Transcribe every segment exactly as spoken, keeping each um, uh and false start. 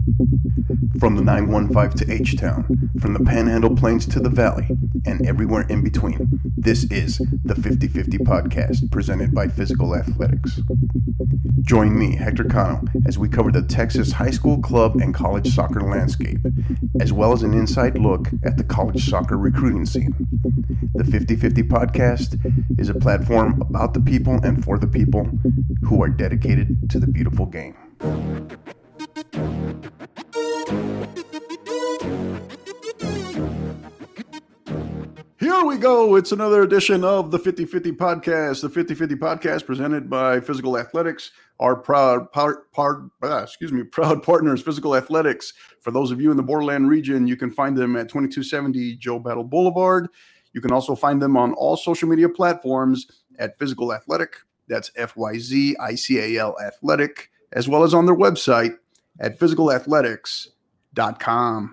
From the nine one five to H-Town, from the Panhandle Plains to the Valley, and everywhere in between, this is the fifty fifty Podcast, presented by Physical Athletics. Join me, Hector Cano, as we cover the Texas high school, club, and college soccer landscape, as well as an inside look at the college soccer recruiting scene. The fifty fifty Podcast is a platform about the people and for the people who are dedicated to the beautiful game. Here we go. It's another edition of the fifty fifty Podcast. The fifty fifty Podcast presented by Physical Athletics, our proud part, part uh, excuse me, proud partners, Physical Athletics. For those of you in the Borderland region, you can find them at twenty-two seventy Joe Battle Boulevard. You can also find them on all social media platforms at Physical Athletic. That's F Y Z I C A L Athletic, as well as on their website at physical athletics dot com.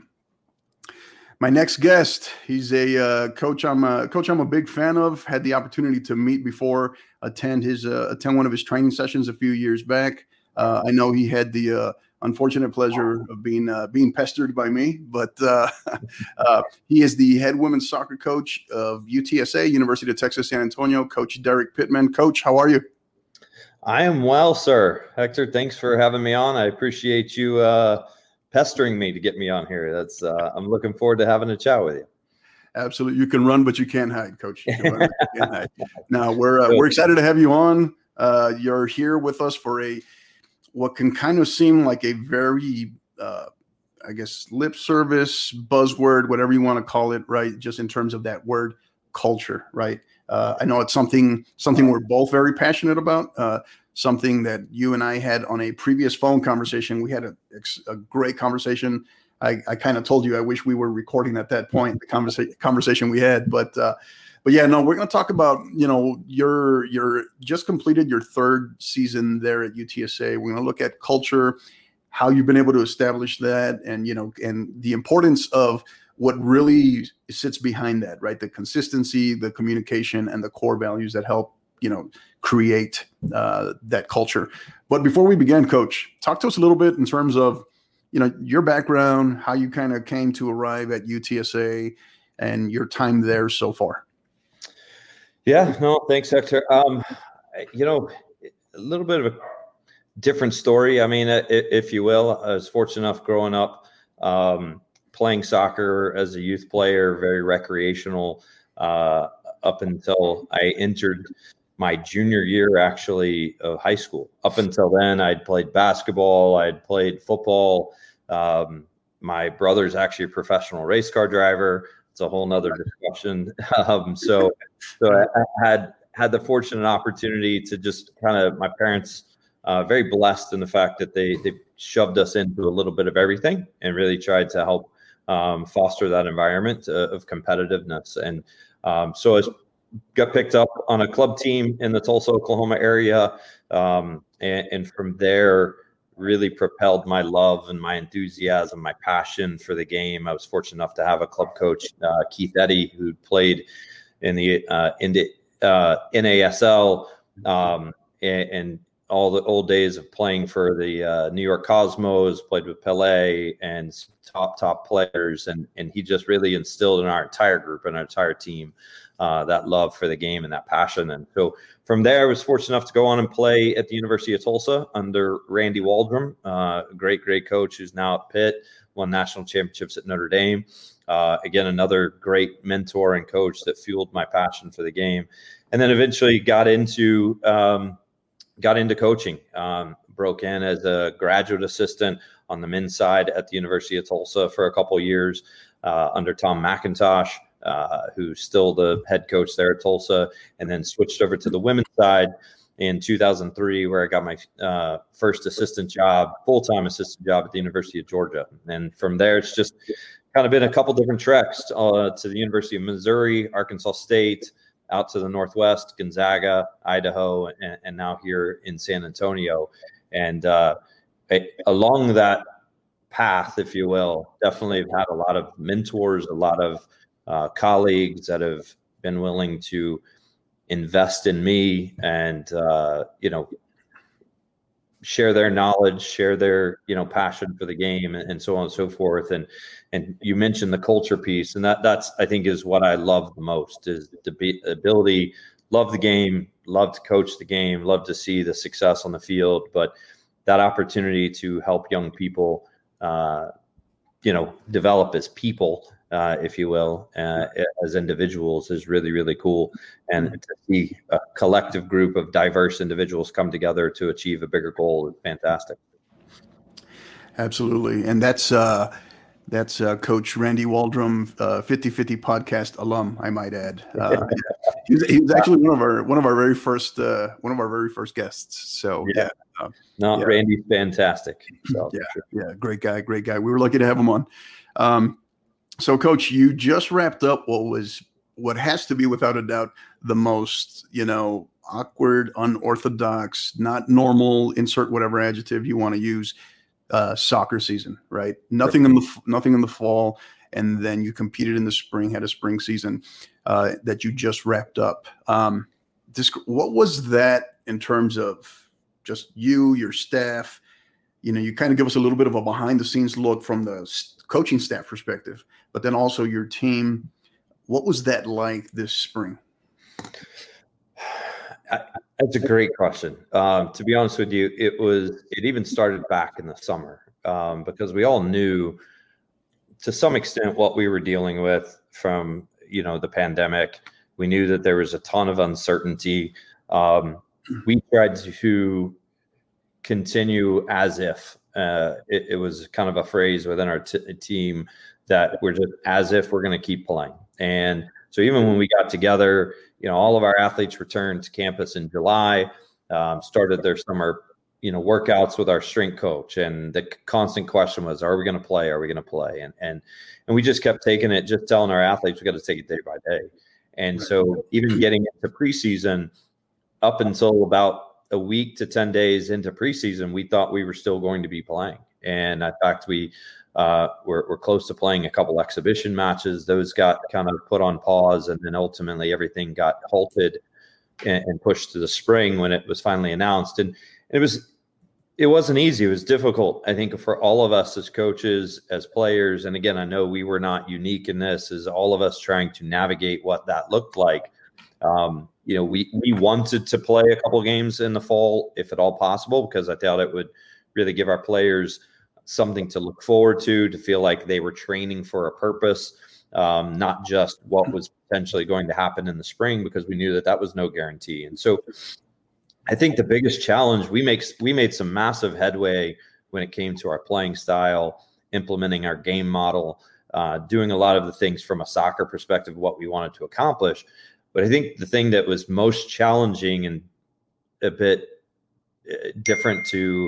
My next guest, he's a uh, coach. I'm a coach. I'm a big fan of. Had the opportunity to meet before, attend his uh, attend one of his training sessions a few years back. Uh, I know he had the uh, unfortunate pleasure of being uh, being pestered by me, but uh, uh, he is the head women's soccer coach of U T S A, University of Texas San Antonio. Coach Derek Pittman. Coach, how are you? I am well, sir. Hector, thanks for having me on. I appreciate you uh, pestering me to get me on here. That's uh, I'm looking forward to having a chat with you. Absolutely. You can run, but you can't hide, Coach. You can run, but you can't hide. Now, we're uh, we're excited to have you on. Uh, you're here with us for a what can kind of seem like a very, uh, I guess, lip service, buzzword, whatever you want to call it, right? Just in terms of that word culture, right? Uh, I know it's something something we're both very passionate about, uh, something that you and I had on a previous phone conversation. We had a, a great conversation. I, I kind of told you I wish we were recording at that point, the conversa- conversation we had. But uh, but yeah, no, we're going to talk about, you know, you're, you're just completed your third season there at U T S A. We're going to look at culture, how you've been able to establish that, and, you know, and the importance of what really sits behind that, right? The consistency, the communication, and the core values that help, you know, create uh, that culture. But before we begin, Coach, talk to us a little bit in terms of, you know, your background, how you kind of came to arrive at U T S A and your time there so far. Yeah, no, thanks, Hector. Um, you know, a little bit of a different story. I mean, if you will, I was fortunate enough growing up, um, playing soccer as a youth player, very recreational, uh, up until I entered my junior year, actually, of high school. Up until then, I'd played basketball, I'd played football. Um, my brother's actually a professional race car driver. It's a whole nother discussion. Um, so, so I had had the fortunate opportunity to just kind of, my parents, uh, very blessed in the fact that they they shoved us into a little bit of everything and really tried to help Um, foster that environment uh, of competitiveness. And um, so I got picked up on a club team in the Tulsa, Oklahoma area. Um, and, and from there, really propelled my love and my enthusiasm, my passion for the game. I was fortunate enough to have a club coach, uh, Keith Eddy, who played in the, uh, in the uh, N A S L um, and, and all the old days of playing for the uh, New York Cosmos, played with Pelé and top, top players. And, and he just really instilled in our entire group and our entire team uh, that love for the game and that passion. And so from there, I was fortunate enough to go on and play at the University of Tulsa under Randy Waldrum, uh, a great, great coach who's now at Pitt, won national championships at Notre Dame. Uh, again, another great mentor and coach that fueled my passion for the game. And then eventually got into um, got into coaching, um, broke in as a graduate assistant on the men's side at the University of Tulsa for a couple of years uh, under Tom McIntosh, uh, who's still the head coach there at Tulsa, and then switched over to the women's side in two thousand three, where I got my uh, first assistant job, full-time assistant job at the University of Georgia. And from there, it's just kind of been a couple different treks uh, to the University of Missouri, Arkansas State, out to the Northwest, Gonzaga, Idaho, and, and now here in San Antonio. And uh, it, along that path, if you will, definitely have had a lot of mentors, a lot of uh, colleagues that have been willing to invest in me and, uh, you know, share their knowledge, share their, you know, passion for the game, and, and so on and so forth. And, and you mentioned the culture piece, and that that's, I think, is what I love the most, is the be, ability, love the game, love to coach the game, love to see the success on the field, but that opportunity to help young people, uh, you know, develop as people, uh, if you will, uh, as individuals is really, really cool. And to see a collective group of diverse individuals come together to achieve a bigger goal is fantastic. Absolutely. And that's, uh, that's uh, Coach Randy Waldrum, uh, fifty fifty podcast alum, I might add. Uh, he, was, he was actually one of our one of our very first uh, one of our very first guests. So yeah, yeah. Uh, no, yeah. Randy's fantastic. So, yeah, sure. yeah, great guy, great guy. We were lucky to have him on. Um, so, Coach, you just wrapped up what was what has to be, without a doubt, the most, you know, awkward, unorthodox, not normal. Insert whatever adjective you want to use. Uh, soccer season, right? Nothing right. in the nothing in the fall, and then you competed in the spring, had a spring season uh, that you just wrapped up. Um, this, what was that in terms of just you, your staff? You know, you kind of give us a little bit of a behind the scenes look from the coaching staff perspective, but then also your team. What was that like this spring? I, That's a great question. Um, to be honest with you, it was, it even started back in the summer um, because we all knew to some extent what we were dealing with from, you know, the pandemic. We knew that there was a ton of uncertainty. Um, we tried to continue as if uh, it, it was kind of a phrase within our t- team that we're just as if we're going to keep playing. And so even when we got together, you know, all of our athletes returned to campus in July, um, started their summer, you know, workouts with our strength coach. And the constant question was, are we going to play? Are we going to play? And, and, and we just kept taking it, just telling our athletes, we got to take it day by day. And so even getting into preseason, up until about a week to ten days into preseason, we thought we were still going to be playing. And in fact, we, Uh, we're, we're close to playing a couple exhibition matches. Those got kind of put on pause, and then ultimately everything got halted and, and pushed to the spring when it was finally announced. And it was, it wasn't easy. It was difficult, I think, for all of us as coaches, as players. And again, I know we were not unique in this, as all of us trying to navigate what that looked like. Um, you know, we, we wanted to play a couple games in the fall, if at all possible, because I thought it would really give our players something to look forward to, to feel like they were training for a purpose, um, not just what was potentially going to happen in the spring, because we knew that that was no guarantee. And so I think the biggest challenge, we make, we made some massive headway when it came to our playing style, implementing our game model, uh, doing a lot of the things from a soccer perspective, what we wanted to accomplish. But I think the thing that was most challenging and a bit different to,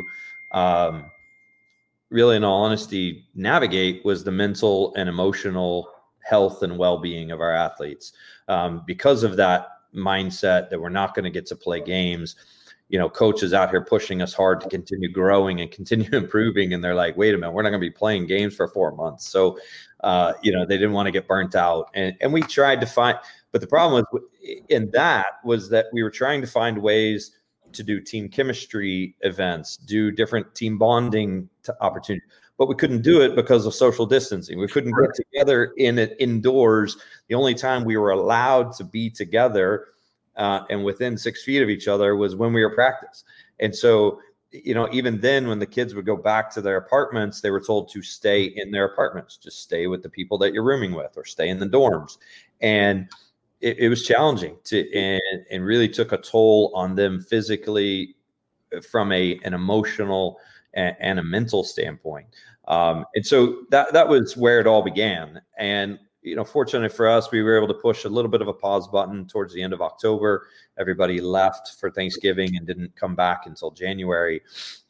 um, really, in all honesty, navigate was the mental and emotional health and well-being of our athletes. Um, because of that mindset that we're not going to get to play games, you know, coaches out here pushing us hard to continue growing and continue improving. And they're like, wait a minute, we're not going to be playing games for four months. So, uh, you know, they didn't want to get burnt out. And, and we tried to find, but the problem was in that was that we were trying to find ways to do team chemistry events, do different team bonding opportunities, but we couldn't do it because of social distancing. We couldn't get together in it indoors. The only time we were allowed to be together uh, and within six feet of each other was when we were practice. And so, you know, even then when the kids would go back to their apartments, they were told to stay in their apartments, just stay with the people that you're rooming with or stay in the dorms. And It, it was challenging to, and, and really took a toll on them physically from a, an emotional and, and a mental standpoint. Um, and so that, that was where it all began. And, you know, fortunately for us, we were able to push a little bit of a pause button towards the end of October. Everybody left for Thanksgiving and didn't come back until January.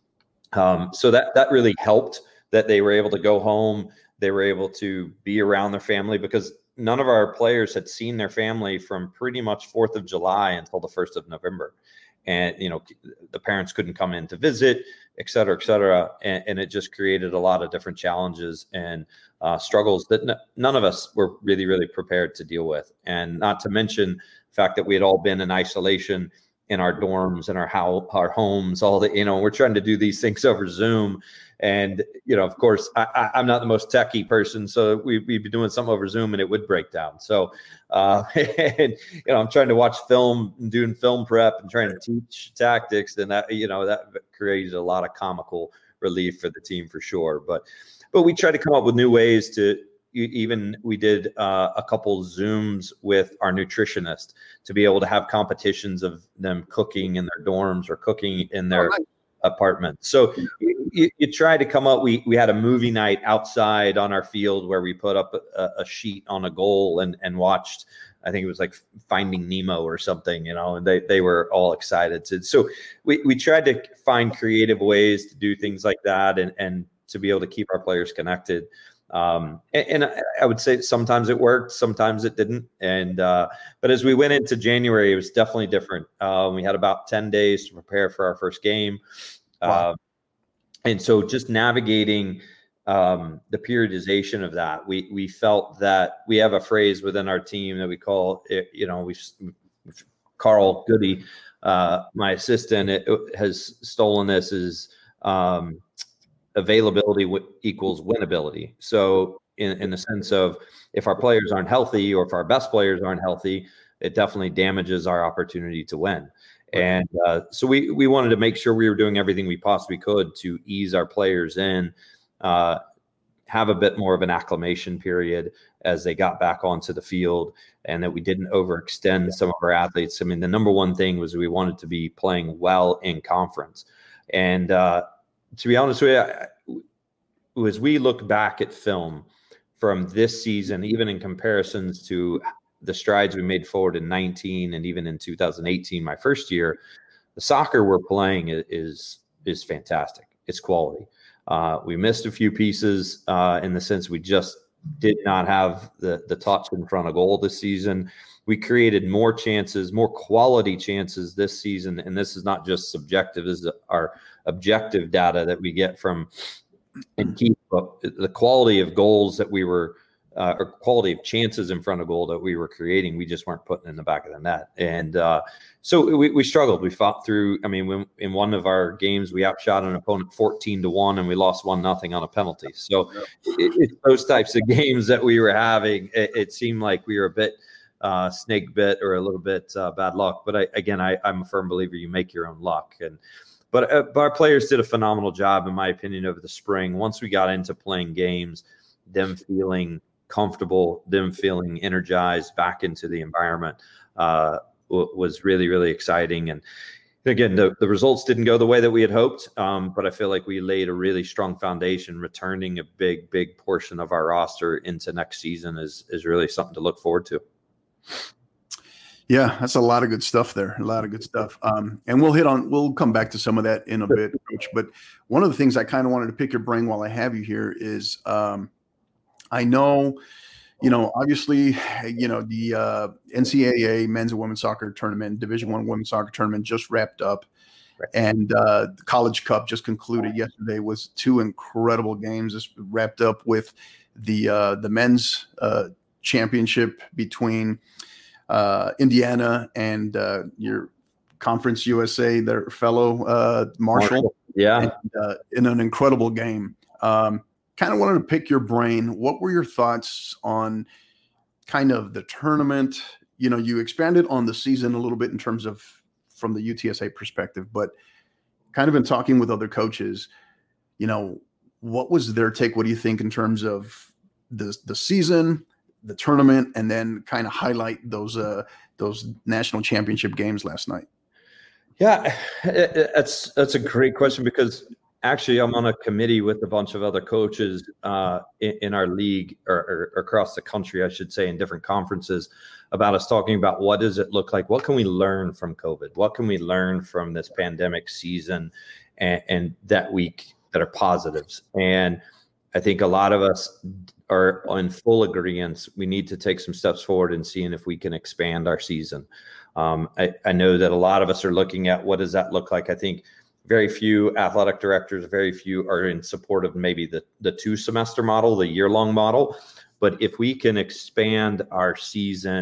Um, so that, that really helped that they were able to go home. They were able to be around their family, because none of our players had seen their family from pretty much fourth of July until the first of November. And, you know, the parents couldn't come in to visit, et cetera, et cetera. And, and it just created a lot of different challenges and uh, struggles that n- none of us were really, really prepared to deal with. And not to mention the fact that we had all been in isolation in our dorms and our how our homes, all the, you know, we're trying to do these things over Zoom. And, you know, of course, I, I, I'm not the most techie person, so we, we'd be doing something over Zoom and it would break down. So, uh, and, you know, I'm trying to watch film and doing film prep and trying to teach tactics. And that, you know, that created a lot of comical relief for the team for sure. But, but we tried to come up with new ways to, even we did uh, a couple Zooms with our nutritionist to be able to have competitions of them cooking in their dorms or cooking in their oh, nice. apartment. So you, you try to come up, we, we had a movie night outside on our field where we put up a, a sheet on a goal and, and watched, I think it was like Finding Nemo or something, you know, and they, they were all excited. To, so we, we tried to find creative ways to do things like that and, and to be able to keep our players connected. Um, and, and I would say sometimes it worked, sometimes it didn't. And, uh, but as we went into January, it was definitely different. Uh, we had about ten days to prepare for our first game. Wow. Uh, and so just navigating, um, the periodization of that, we, we felt that we have a phrase within our team that we call it, you know, we've, Carl Goody, uh, my assistant, it, it has stolen this is, um, availability w- equals winnability. So in, in the sense of if our players aren't healthy or if our best players aren't healthy, it definitely damages our opportunity to win. Right. And uh, so we, we wanted to make sure we were doing everything we possibly could to ease our players in, uh, have a bit more of an acclimation period as they got back onto the field, and that we didn't overextend some of our athletes. I mean, the number one thing was we wanted to be playing well in conference. And, uh, to be honest with you, as we look back at film from this season, even in comparisons to the strides we made forward in nineteen and even in two thousand eighteen, my first year, the soccer we're playing is is fantastic. It's quality. Uh, we missed a few pieces uh, in the sense we just did not have the the touch in front of goal this season. We created more chances, more quality chances this season. And this is not just subjective, this is our objective data that we get from and keep up the quality of goals that we were, uh, or quality of chances in front of goal that we were creating. We just weren't putting in the back of the net. And uh, so we, we struggled. We fought through, I mean, when, in one of our games, we outshot an opponent fourteen to one and we lost one nothing on a penalty. So it, it's those types of games that we were having. It, it seemed like we were a bit, uh, snake bit or a little bit uh, bad luck. But I, again, I, I'm a firm believer you make your own luck. And but, uh, but our players did a phenomenal job, in my opinion, over the spring. Once we got into playing games, them feeling comfortable, them feeling energized back into the environment uh, w- was really, really exciting. And again, the, the results didn't go the way that we had hoped, um, but I feel like we laid a really strong foundation. Returning a big, big portion of our roster into next season is is really something to look forward to. Yeah, that's a lot of good stuff there. A lot of good stuff. Um, and we'll hit on, we'll come back to some of that in a bit, Coach. But one of the things I kind of wanted to pick your brain while I have you here is um, I know, you know, obviously, you know, the uh, N C double A men's and women's soccer tournament, Division One women's soccer tournament just wrapped up. Right. And uh, the College Cup just concluded yesterday. Was two incredible games. This wrapped up with the uh, the men's uh, championship between uh, Indiana and uh, your Conference U S A, their fellow uh, Marshall. Marshall. Yeah, and, uh, in an incredible game. Um, kind of wanted to pick your brain. What were your thoughts on kind of the tournament? You know, you expanded on the season a little bit in terms of from the U T S A perspective, but kind of in talking with other coaches, you know, what was their take? What do you think in terms of the the season, the tournament, and then kind of highlight those uh, those national championship games last night? Yeah, that's that's a great question, because actually I'm on a committee with a bunch of other coaches uh, in, in our league or, or across the country, I should say, in different conferences, about us talking about what does it look like? What can we learn from COVID? What can we learn from this pandemic season and, and that week that are positives? And I think a lot of us are in full agreement. We need to take some steps forward and seeing if we can expand our season. Um, I, I know that a lot of us are looking at what does that look like? I think very few athletic directors, very few are in support of maybe the, the two semester model, the year long model. But if we can expand our season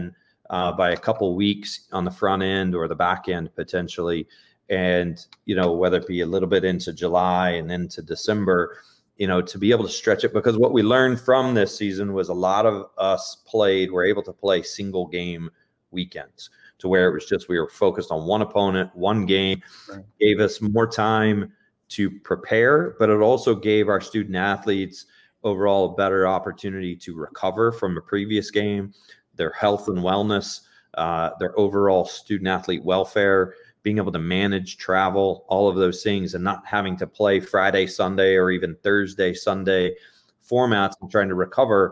uh, by a couple weeks on the front end or the back end potentially. And, you know, whether it be a little bit into July and into December, you know, to be able to stretch it, because what we learned from this season was a lot of us played, were able to play single game weekends, to where it was just, we were focused on one opponent, one game, right. Gave us more time to prepare, but it also gave our student athletes overall a better opportunity to recover from a previous game, their health and wellness, uh, their overall student athlete welfare, being able to manage travel, all of those things, and not having to play Friday, Sunday, or even Thursday, Sunday formats and trying to recover.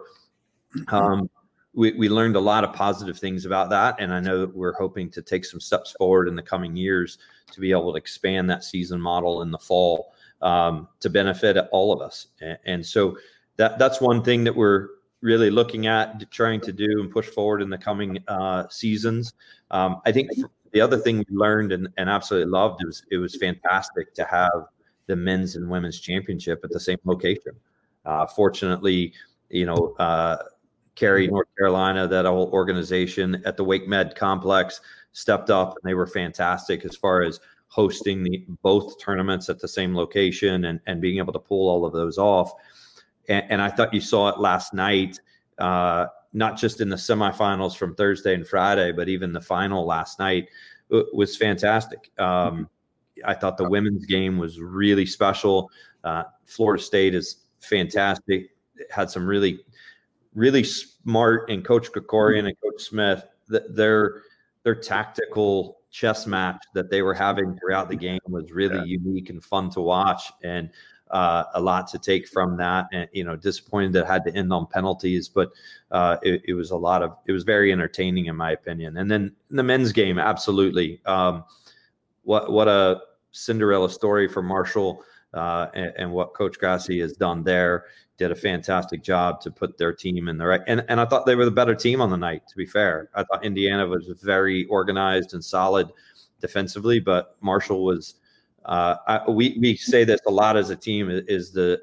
Um, we, we learned a lot of positive things about that. And I know that we're hoping to take some steps forward in the coming years to be able to expand that season model in the fall um, to benefit all of us. And, and so that that's one thing that we're really looking at, trying to do and push forward in the coming uh, seasons. Um, I think for, the other thing we learned and, and absolutely loved, it was, it was fantastic to have the men's and women's championship at the same location. Uh, fortunately, you know, uh, Cary, North Carolina, that whole organization at the Wake Med complex stepped up, and they were fantastic as far as hosting the both tournaments at the same location and, and being able to pull all of those off. And, and I thought you saw it last night, uh, not just in the semifinals from Thursday and Friday, but even the final last night was fantastic. Um, I thought the women's game was really special. Uh, Florida State is fantastic. It had some really, really smart, and Coach Krikorian and Coach Smith, their, their tactical chess match that they were having throughout the game was really yeah. unique and fun to watch. And Uh, a lot to take from that, and you know, disappointed that it had to end on penalties, but uh, it, it was a lot of, it was very entertaining in my opinion. And then in the men's game, absolutely, um, what what a Cinderella story for Marshall uh, and, and what Coach Grassi has done there. Did a fantastic job to put their team in the right, and and I thought they were the better team on the night. To be fair, I thought Indiana was very organized and solid defensively, but Marshall was. Uh, I, we we say this a lot as a team, is the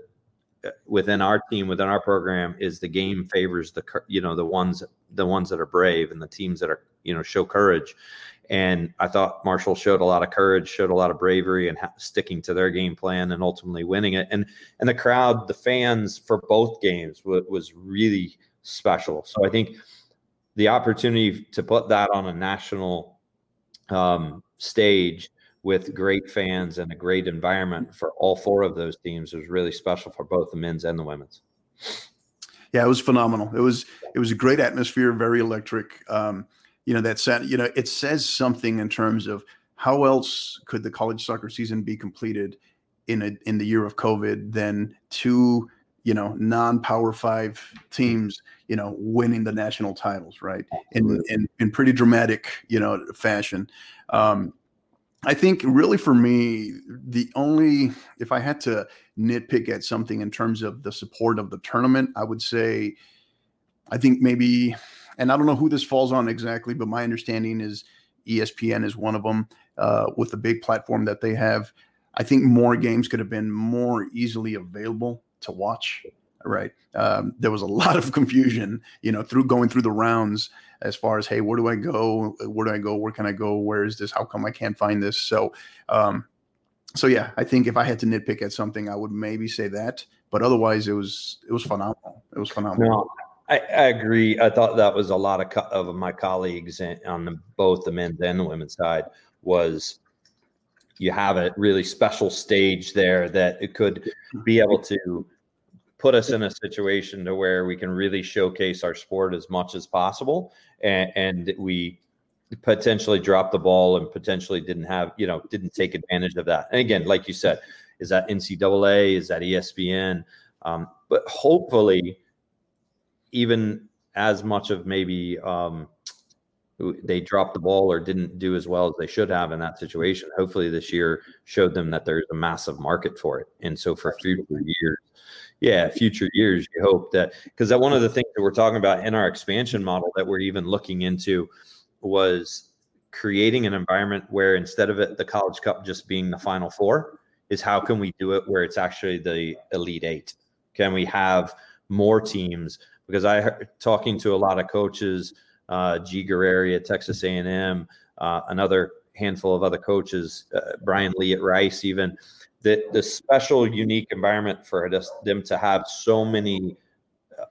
within our team, within our program, is the game favors the you know the ones the ones that are brave and the teams that are you know show courage. And I thought Marshall showed a lot of courage, showed a lot of bravery, and ha- sticking to their game plan and ultimately winning it. And and the crowd, the fans for both games w- was really special. So I think the opportunity to put that on a national um, stage with great fans and a great environment for all four of those teams was really special for both the men's and the women's. Yeah, it was phenomenal. It was it was a great atmosphere, very electric. Um, you know, that set, you know, it says something in terms of how else could the college soccer season be completed in a in the year of COVID than two, you know, non-power five teams, you know, winning the national titles, right? In in in pretty dramatic, you know, fashion. Um, I think really for me, the only, if I had to nitpick at something in terms of the support of the tournament, I would say, I think maybe, and I don't know who this falls on exactly, but my understanding is E S P N is one of them uh, with the big platform that they have. I think more games could have been more easily available to watch. Right. Um, there was a lot of confusion, you know, through going through the rounds as far as, hey, where do I go? Where do I go? Where can I go? Where is this? How come I can't find this? So, um, so yeah, I think if I had to nitpick at something, I would maybe say that. But otherwise, it was it was phenomenal. It was phenomenal. No, I, I agree. I thought that was a lot of co- of my colleagues on the, both the men's and the women's side was. You have a really special stage there that it could be able to put us in a situation to where we can really showcase our sport as much as possible. And, and we potentially dropped the ball and potentially didn't have, you know, didn't take advantage of that. And again, like you said, is that N C double A? Is that E S P N? Um, but hopefully even as much of maybe um, they dropped the ball or didn't do as well as they should have in that situation. Hopefully this year showed them that there's a massive market for it. And so for future years, yeah, future years, you hope that, because that one of the things that we're talking about in our expansion model that we're even looking into was creating an environment where instead of it, the College Cup just being the Final Four, is how can we do it where it's actually the Elite Eight? Can we have more teams? Because I talking to a lot of coaches uh, G. Guerreri at Texas A and M, uh, another handful of other coaches, uh, Brian Lee at Rice, even the, the special, unique environment for them to have so many, uh,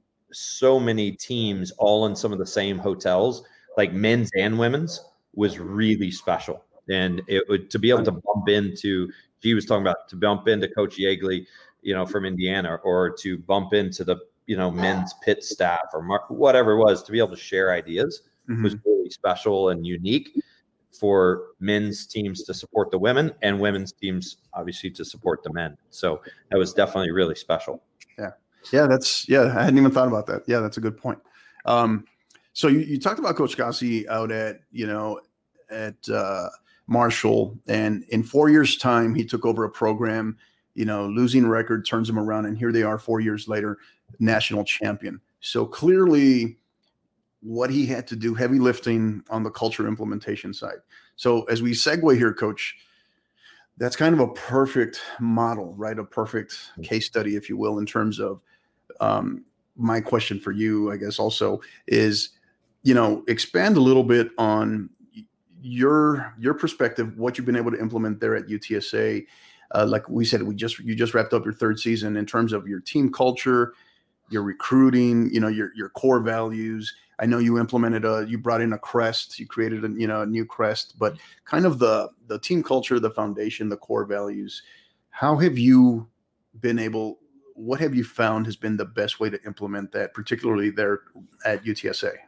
so many teams all in some of the same hotels, like men's and women's, was really special. And it would, to be able to bump into, he was talking about to bump into Coach Yeagley, you know, from Indiana, or to bump into the, you know, men's pit staff or mar- whatever it was, to be able to share ideas mm-hmm. was really special and unique for men's teams to support the women and women's teams, obviously, to support the men. So that was definitely really special. Yeah. Yeah. That's, yeah. I hadn't even thought about that. Yeah. That's a good point. Um, so you, you talked about Coach Gossi out at, you know, at uh, Marshall, and in four years time, he took over a program, you know, losing record, turns them around. And here they are four years later, national champion. So clearly what he had to do, heavy lifting on the culture implementation side. So as we segue here, Coach, that's kind of a perfect model, right? A perfect case study, if you will, in terms of um, my question for you, I guess also is, you know, expand a little bit on your, your perspective, what you've been able to implement there at U T S A. Uh, like we said, we just, you just wrapped up your third season in terms of your team culture, your recruiting, you know, your, your core values. I know you implemented a, you brought in a crest, you created a, you know, a new crest, but kind of the, the team culture, the foundation, the core values. How have you been able, what have you found has been the best way to implement that, particularly there at U T S A?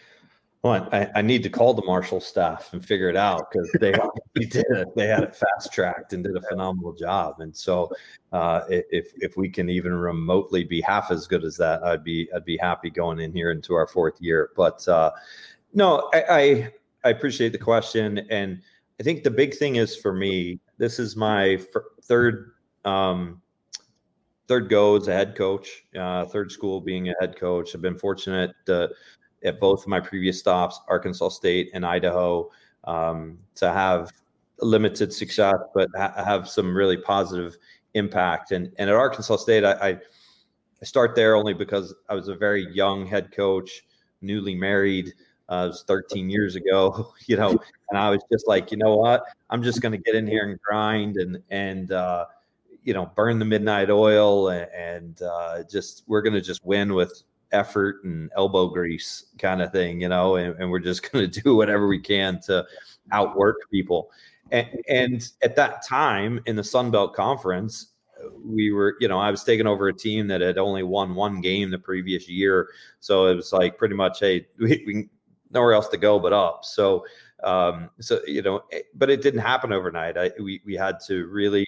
Well, I, I need to call the Marshall staff and figure it out, because they did it. They had it fast tracked and did a phenomenal job. And so, uh, if if we can even remotely be half as good as that, I'd be I'd be happy going in here into our fourth year. But uh, no, I, I I appreciate the question, and I think the big thing is for me, this is my f- third um, third go as a head coach, uh, third school being a head coach. I've been fortunate to, at both of my previous stops, Arkansas State and Idaho, um, to have limited success, but ha- have some really positive impact. And, and at Arkansas State, I, I, I start there only because I was a very young head coach, newly married. Uh, it was thirteen years ago, you know, and I was just like, you know what, I'm just going to get in here and grind and, and, uh, you know, burn the midnight oil, and, and uh, just, we're going to just win with effort and elbow grease kind of thing, you know, and, and we're just going to do whatever we can to outwork people. And, and at that time in the Sun Belt Conference, we were, you know, I was taking over a team that had only won one game the previous year. So it was like pretty much, hey, we, we nowhere else to go but up. So, um, so, you know, but it didn't happen overnight. I, we, we had to really,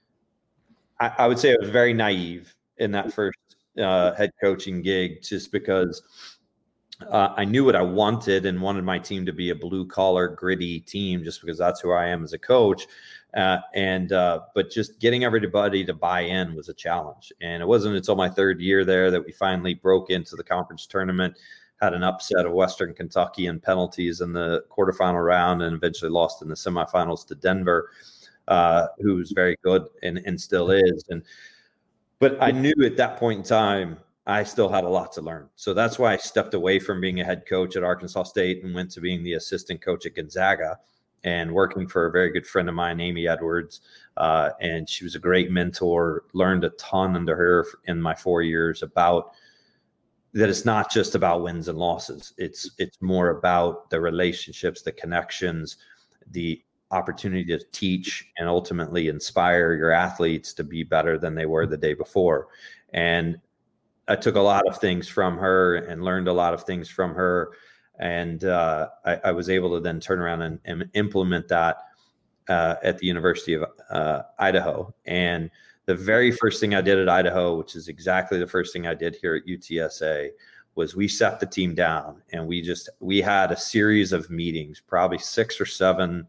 I, I would say I was very naive in that first uh, head coaching gig, just because uh, I knew what I wanted and wanted my team to be a blue collar, gritty team, just because that's who I am as a coach. Uh, and, uh, but just getting everybody to buy in was a challenge. And it wasn't until my third year there that we finally broke into the conference tournament, had an upset of Western Kentucky and penalties in the quarterfinal round, and eventually lost in the semifinals to Denver, uh, who's very good and, and still is. And, but I knew at that point in time, I still had a lot to learn. So that's why I stepped away from being a head coach at Arkansas State and went to being the assistant coach at Gonzaga and working for a very good friend of mine, Amy Edwards. Uh, and she was a great mentor, learned a ton under her in my four years about that. It's not just about wins and losses. It's, it's more about the relationships, the connections, the opportunity to teach and ultimately inspire your athletes to be better than they were the day before. And I took a lot of things from her and learned a lot of things from her. And uh, I, I was able to then turn around and, and implement that uh, at the University of uh, Idaho. And the very first thing I did at Idaho, which is exactly the first thing I did here at U T S A, was we sat the team down and we just, we had a series of meetings, probably six or seven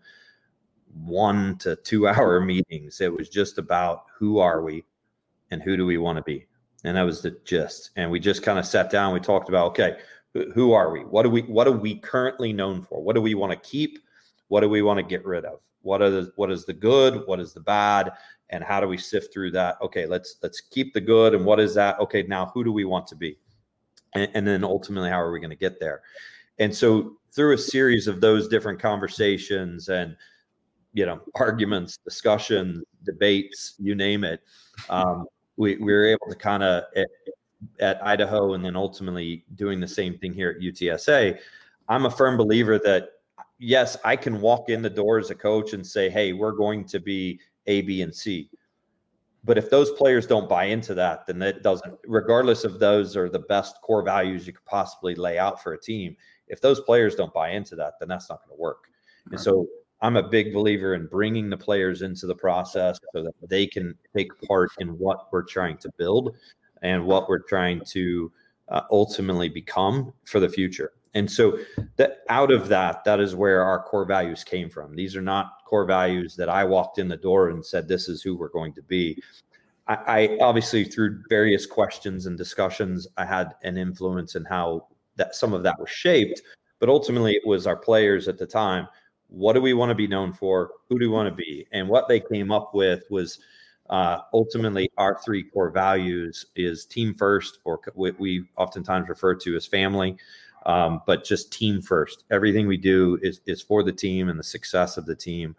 one to two hour meetings. It was just about who are we and who do we want to be? And that was the gist. And we just kind of sat down. We talked about, okay, who are we? What do we, what are we currently known for? What do we want to keep? What do we want to get rid of? What are the, what is the good? What is the bad? And how do we sift through that? Okay, let's, let's keep the good. And what is that? Okay, now who do we want to be? And, and then ultimately, how are we going to get there? And so through a series of those different conversations and, you know, arguments, discussions, debates, you name it, um, we, we were able to kind of at, at Idaho and then ultimately doing the same thing here at U T S A. I'm a firm believer that, yes, I can walk in the door as a coach and say, hey, we're going to be A, B, and C. But if those players don't buy into that, then it doesn't, regardless of those are the best core values you could possibly lay out for a team. If those players don't buy into that, then that's not going to work. Right. And so I'm a big believer in bringing the players into the process so that they can take part in what we're trying to build and what we're trying to uh, ultimately become for the future. And so that out of that, that is where our core values came from. These are not core values that I walked in the door and said, this is who we're going to be. I, I obviously, through various questions and discussions, I had an influence in how that some of that was shaped, but ultimately it was our players at the time. What do we want to be known for? Who do we want to be? And what they came up with was uh, ultimately our three core values is team first, or what we oftentimes refer to as family. Um, but just team first. Everything we do is, is for the team and the success of the team.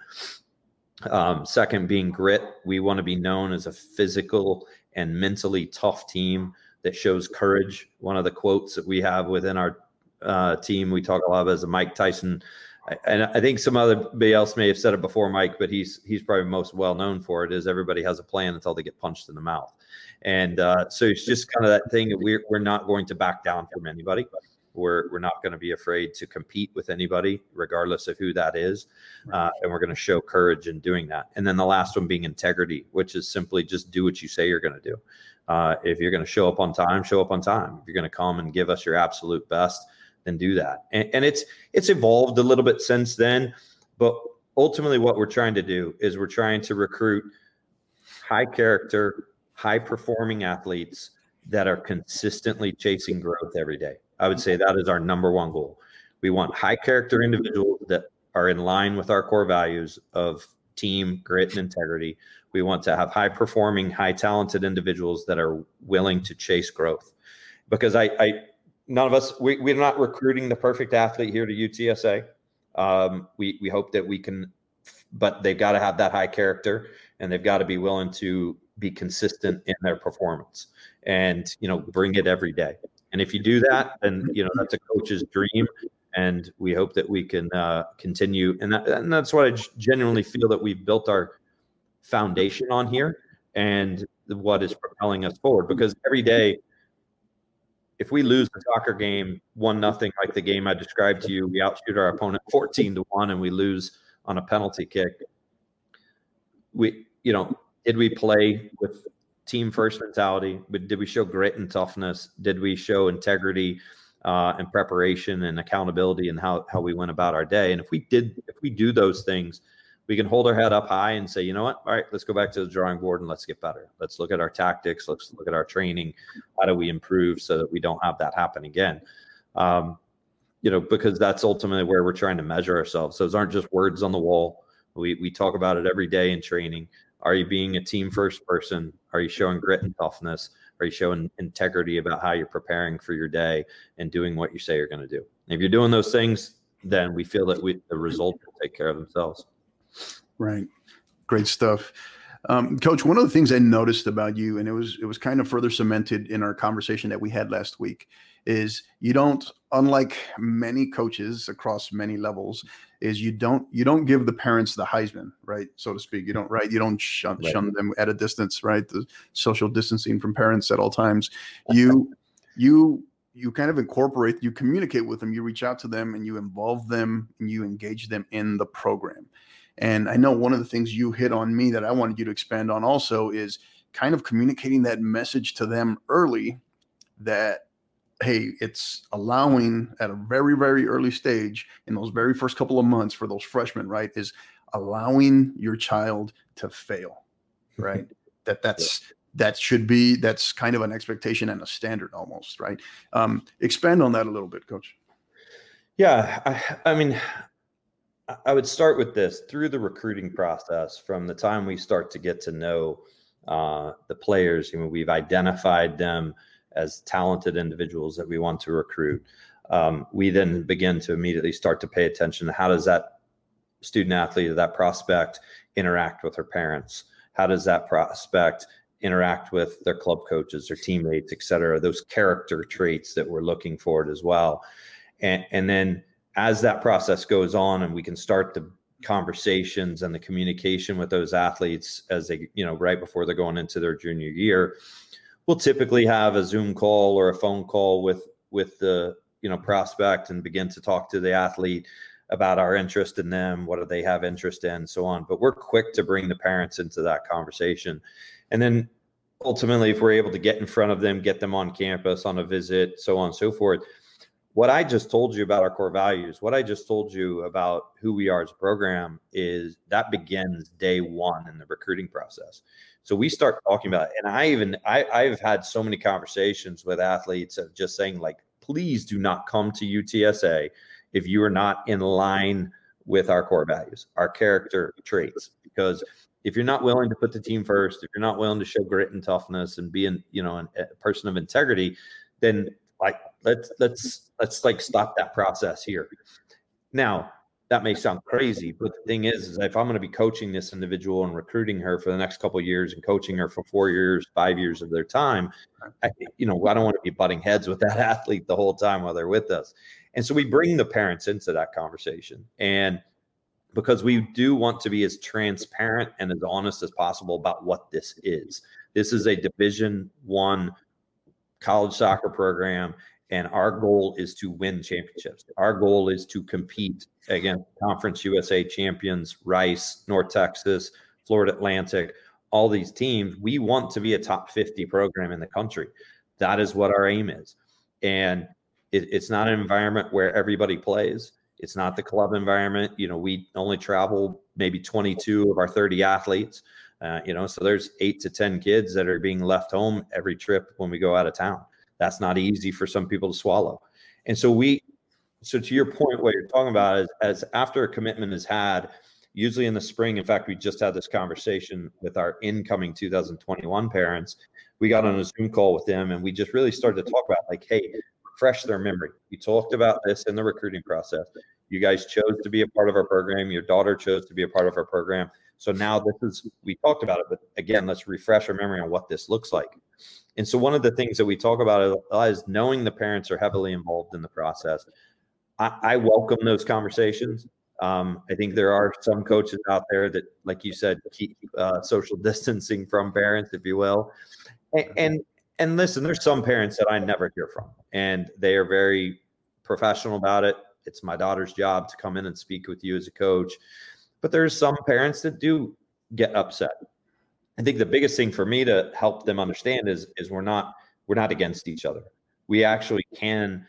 Um, second, being grit. We want to be known as a physical and mentally tough team that shows courage. One of the quotes that we have within our uh, team, we talk a lot about as a Mike Tyson. And I think some other else may have said it before Mike, but he's he's probably most well known for it, is everybody has a plan until they get punched in the mouth. And uh, so it's just kind of that thing that we're, we're not going to back down from anybody. We're, we're not going to be afraid to compete with anybody, regardless of who that is. Uh, and we're going to show courage in doing that. And then the last one being integrity, which is simply just do what you say you're going to do. Uh, if you're going to show up on time, show up on time. If you're going to come and give us your absolute best, then do that. And, and it's it's evolved a little bit since then. But ultimately what we're trying to do is we're trying to recruit high character, high performing athletes that are consistently chasing growth every day. I would say that is our number one goal. We want high character individuals that are in line with our core values of team, grit, and integrity. We want to have high performing, high talented individuals that are willing to chase growth. Because I, I none of us, we, we're not recruiting the perfect athlete here to U T S A. Um, we, we hope that we can, but they've got to have that high character and they've got to be willing to be consistent in their performance and, you know, bring it every day. And if you do that, then, you know, that's a coach's dream. And we hope that we can uh, continue. And, that, and that's what I genuinely feel that we've built our foundation on here and what is propelling us forward. Because every day, if we lose the soccer game one nothing, like the game I described to you, we outshoot our opponent fourteen to one and we lose on a penalty kick. We, you know, did we play with team first mentality? But did we show grit and toughness? Did we show integrity uh, and preparation and accountability and how, how we went about our day? And if we did, if we do those things, we can hold our head up high and say, you know what, all right, let's go back to the drawing board and let's get better. Let's look at our tactics. Let's look at our training. How do we improve so that we don't have that happen again? Um, you know, because that's ultimately where we're trying to measure ourselves. Those aren't just words on the wall. We, we talk about it every day in training. Are you being a team first person? Are you showing grit and toughness? Are you showing integrity about how you're preparing for your day and doing what you say you're going to do? And if you're doing those things, then we feel that we, the results will take care of themselves. Right. Great stuff. Um, Coach, one of the things I noticed about you, and it was it was kind of further cemented in our conversation that we had last week, is you don't, unlike many coaches across many levels, is you don't you don't give the parents the Heisman, right, so to speak. You don't, right? You don't shun, right. shun them at a distance, right? The social distancing from parents at all times. You you you kind of incorporate, you communicate with them, you reach out to them, and you involve them, and you engage them in the program. And I know one of the things you hit on me that I wanted you to expand on also is kind of communicating that message to them early that, hey, it's allowing at a very, very early stage in those very first couple of months for those freshmen, right, is allowing your child to fail, right? that that's yeah. that should be, that's kind of an expectation and a standard almost, right? Um, expand on that a little bit, Coach. Yeah, I, I mean, I would start with this. Through the recruiting process, from the time we start to get to know uh, the players, you know, we've identified them as talented individuals that we want to recruit. um, we then begin to immediately start to pay attention to how does that student athlete or that prospect interact with her parents? How does that prospect interact with their club coaches, their teammates, et cetera, those character traits that we're looking for as well. And, and then as that process goes on and we can start the conversations and the communication with those athletes as they, you know, right before they're going into their junior year, we'll typically have a Zoom call or a phone call with, with the, you know, prospect and begin to talk to the athlete about our interest in them, what do they have interest in, so on. But we're quick to bring the parents into that conversation. And then ultimately, if we're able to get in front of them, get them on campus on a visit, so on and so forth, what I just told you about our core values, what I just told you about who we are as a program, is that begins day one in the recruiting process. So we start talking about it. And I even, I, I've had so many conversations with athletes of just saying, like, please do not come to U T S A if you are not in line with our core values, our character traits. Because if you're not willing to put the team first, if you're not willing to show grit and toughness and be, an, you know, an, a person of integrity, then like let's let's let's like stop that process here. Now, that may sound crazy, but the thing is, is if I'm going to be coaching this individual and recruiting her for the next couple of years and coaching her for four years, five years of their time, I, you know, I don't want to be butting heads with that athlete the whole time while they're with us. And so we bring the parents into that conversation. And because we do want to be as transparent and as honest as possible about what this is. This is a Division One college soccer program, and our goal is to win championships. Our goal is to compete against Conference U S A champions, Rice, North Texas, Florida Atlantic, all these teams. We want to be a top fifty program in the country. That is what our aim is. And it, it's not an environment where everybody plays. It's not the club environment. You know, we only travel maybe twenty-two of our thirty athletes, uh, you know, so there's eight to ten kids that are being left home every trip when we go out of town. That's not easy for some people to swallow. And so we, so to your point, what you're talking about is as after a commitment is had, usually in the spring, in fact, we just had this conversation with our incoming two thousand twenty-one parents. We got on a Zoom call with them and we just really started to talk about like, hey, refresh their memory. We talked about this in the recruiting process. You guys chose to be a part of our program. Your daughter chose to be a part of our program. So now this is, we talked about it, but again, let's refresh our memory on what this looks like. And so one of the things that we talk about is knowing the parents are heavily involved in the process. I, I welcome those conversations. Um, I think there are some coaches out there that, like you said, keep uh, social distancing from parents, if you will. And, and and listen, there's some parents that I never hear from, and they are very professional about it. It's my daughter's job to come in and speak with you as a coach. But there's some parents that do get upset. I think the biggest thing for me to help them understand is, is we're not we're not against each other. We actually can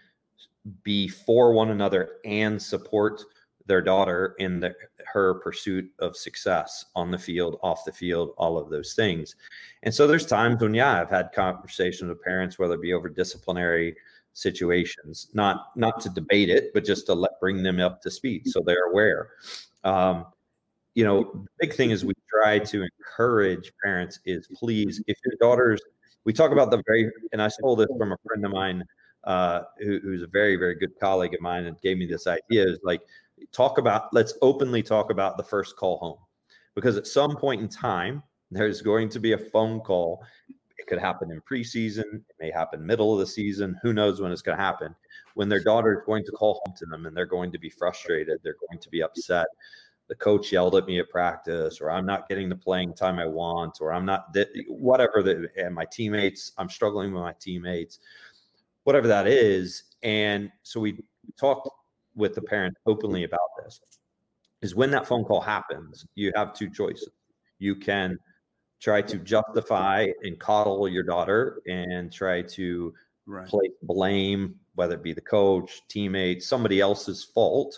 be for one another and support their daughter in the, her pursuit of success on the field, off the field, all of those things. And so there's times when, yeah, I've had conversations with parents, whether it be over disciplinary situations, not not to debate it, but just to let bring them up to speed so they're aware. Um, you know, the big thing is we try to encourage parents is please, if your daughters, we talk about the very, and I stole this from a friend of mine uh, who, who's a very, very good colleague of mine and gave me this idea is like, talk about, let's openly talk about the first call home, because at some point in time, there's going to be a phone call. It could happen in preseason. It may happen middle of the season. Who knows when it's going to happen, when their daughter is going to call home to them and they're going to be frustrated. They're going to be upset. The coach yelled at me at practice, or I'm not getting the playing time I want, or I'm not th- whatever the, and my teammates, I'm struggling with my teammates, whatever that is. And so we talked with the parent openly about this, is when that phone call happens, you have two choices. You can try to justify and coddle your daughter and try to right. place blame, whether it be the coach, teammates, somebody else's fault,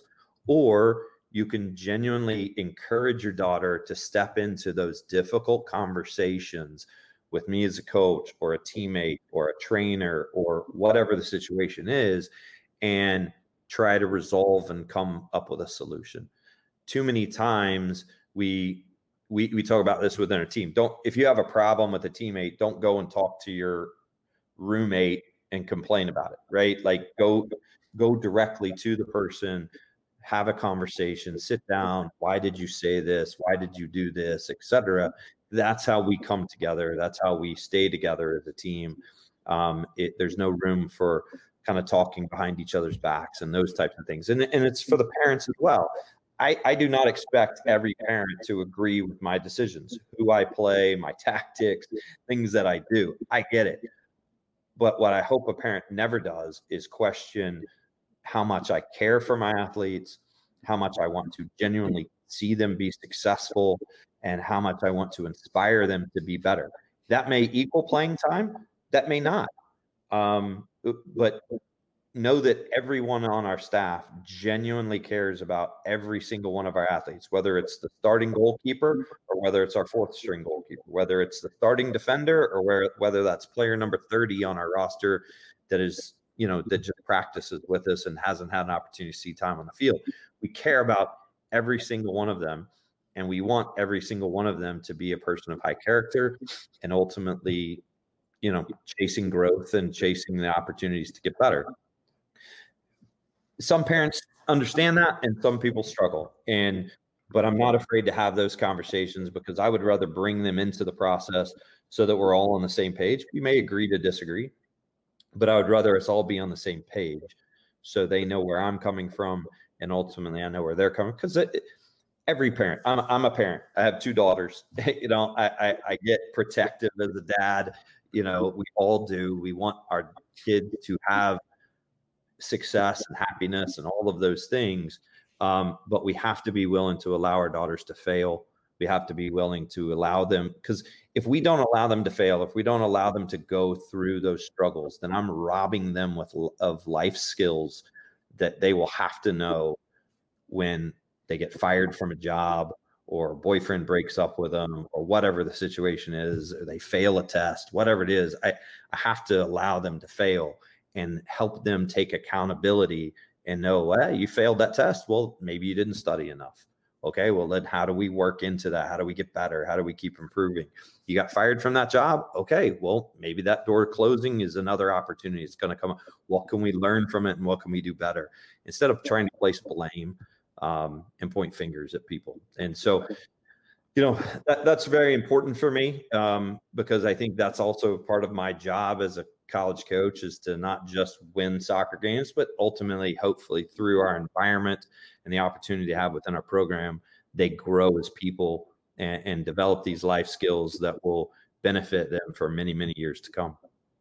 or you can genuinely encourage your daughter to step into those difficult conversations with me as a coach or a teammate or a trainer or whatever the situation is, and try to resolve and come up with a solution. Too many times we we we talk about this within a team. Don't, if you have a problem with a teammate, don't go and talk to your roommate and complain about it, right? Like go go directly to the person, have a conversation, sit down. Why did you say this? Why did you do this, et cetera? That's how we come together. That's how we stay together as a team. Um, it, there's no room for kind of talking behind each other's backs and those types of things. And, and it's for the parents as well. I, I do not expect every parent to agree with my decisions, who I play, my tactics, things that I do. I get it. But what I hope a parent never does is question how much I care for my athletes, how much I want to genuinely see them be successful, and how much I want to inspire them to be better. That may equal playing time. That may not. Um, but know that everyone on our staff genuinely cares about every single one of our athletes, whether it's the starting goalkeeper or whether it's our fourth string goalkeeper, whether it's the starting defender or where, whether that's player number thirty on our roster that is, you know, that just practices with us and hasn't had an opportunity to see time on the field. We care about every single one of them, and we want every single one of them to be a person of high character and ultimately, you know, chasing growth and chasing the opportunities to get better. Some parents understand that and some people struggle. And, but I'm not afraid to have those conversations because I would rather bring them into the process so that we're all on the same page. We may agree to disagree, but I would rather us all be on the same page so they know where I'm coming from and ultimately I know where they're coming. Because every parent, I'm, I'm a parent. I have two daughters. You know, I, I, I get protective as a dad. You know, we all do. We want our kids to have success and happiness and all of those things. Um, but we have to be willing to allow our daughters to fail. We have to be willing to allow them, because if we don't allow them to fail, if we don't allow them to go through those struggles, then I'm robbing them with of life skills that they will have to know when they get fired from a job or a boyfriend breaks up with them or whatever the situation is, or they fail a test, whatever it is. I, I have to allow them to fail and help them take accountability and know, well, you failed that test. Well, maybe you didn't study enough. Okay, well, then how do we work into that? How do we get better? How do we keep improving? You got fired from that job? Okay, well, maybe that door closing is another opportunity. It's going to come up. What can we learn from it and what can we do better? Instead of trying to place blame um, and point fingers at people. And so, you know, that, that's very important for me um, because I think that's also part of my job as a college coach, is to not just win soccer games, but ultimately, hopefully, through our environment and the opportunity to have within our program, they grow as people and, and develop these life skills that will benefit them for many, many years to come.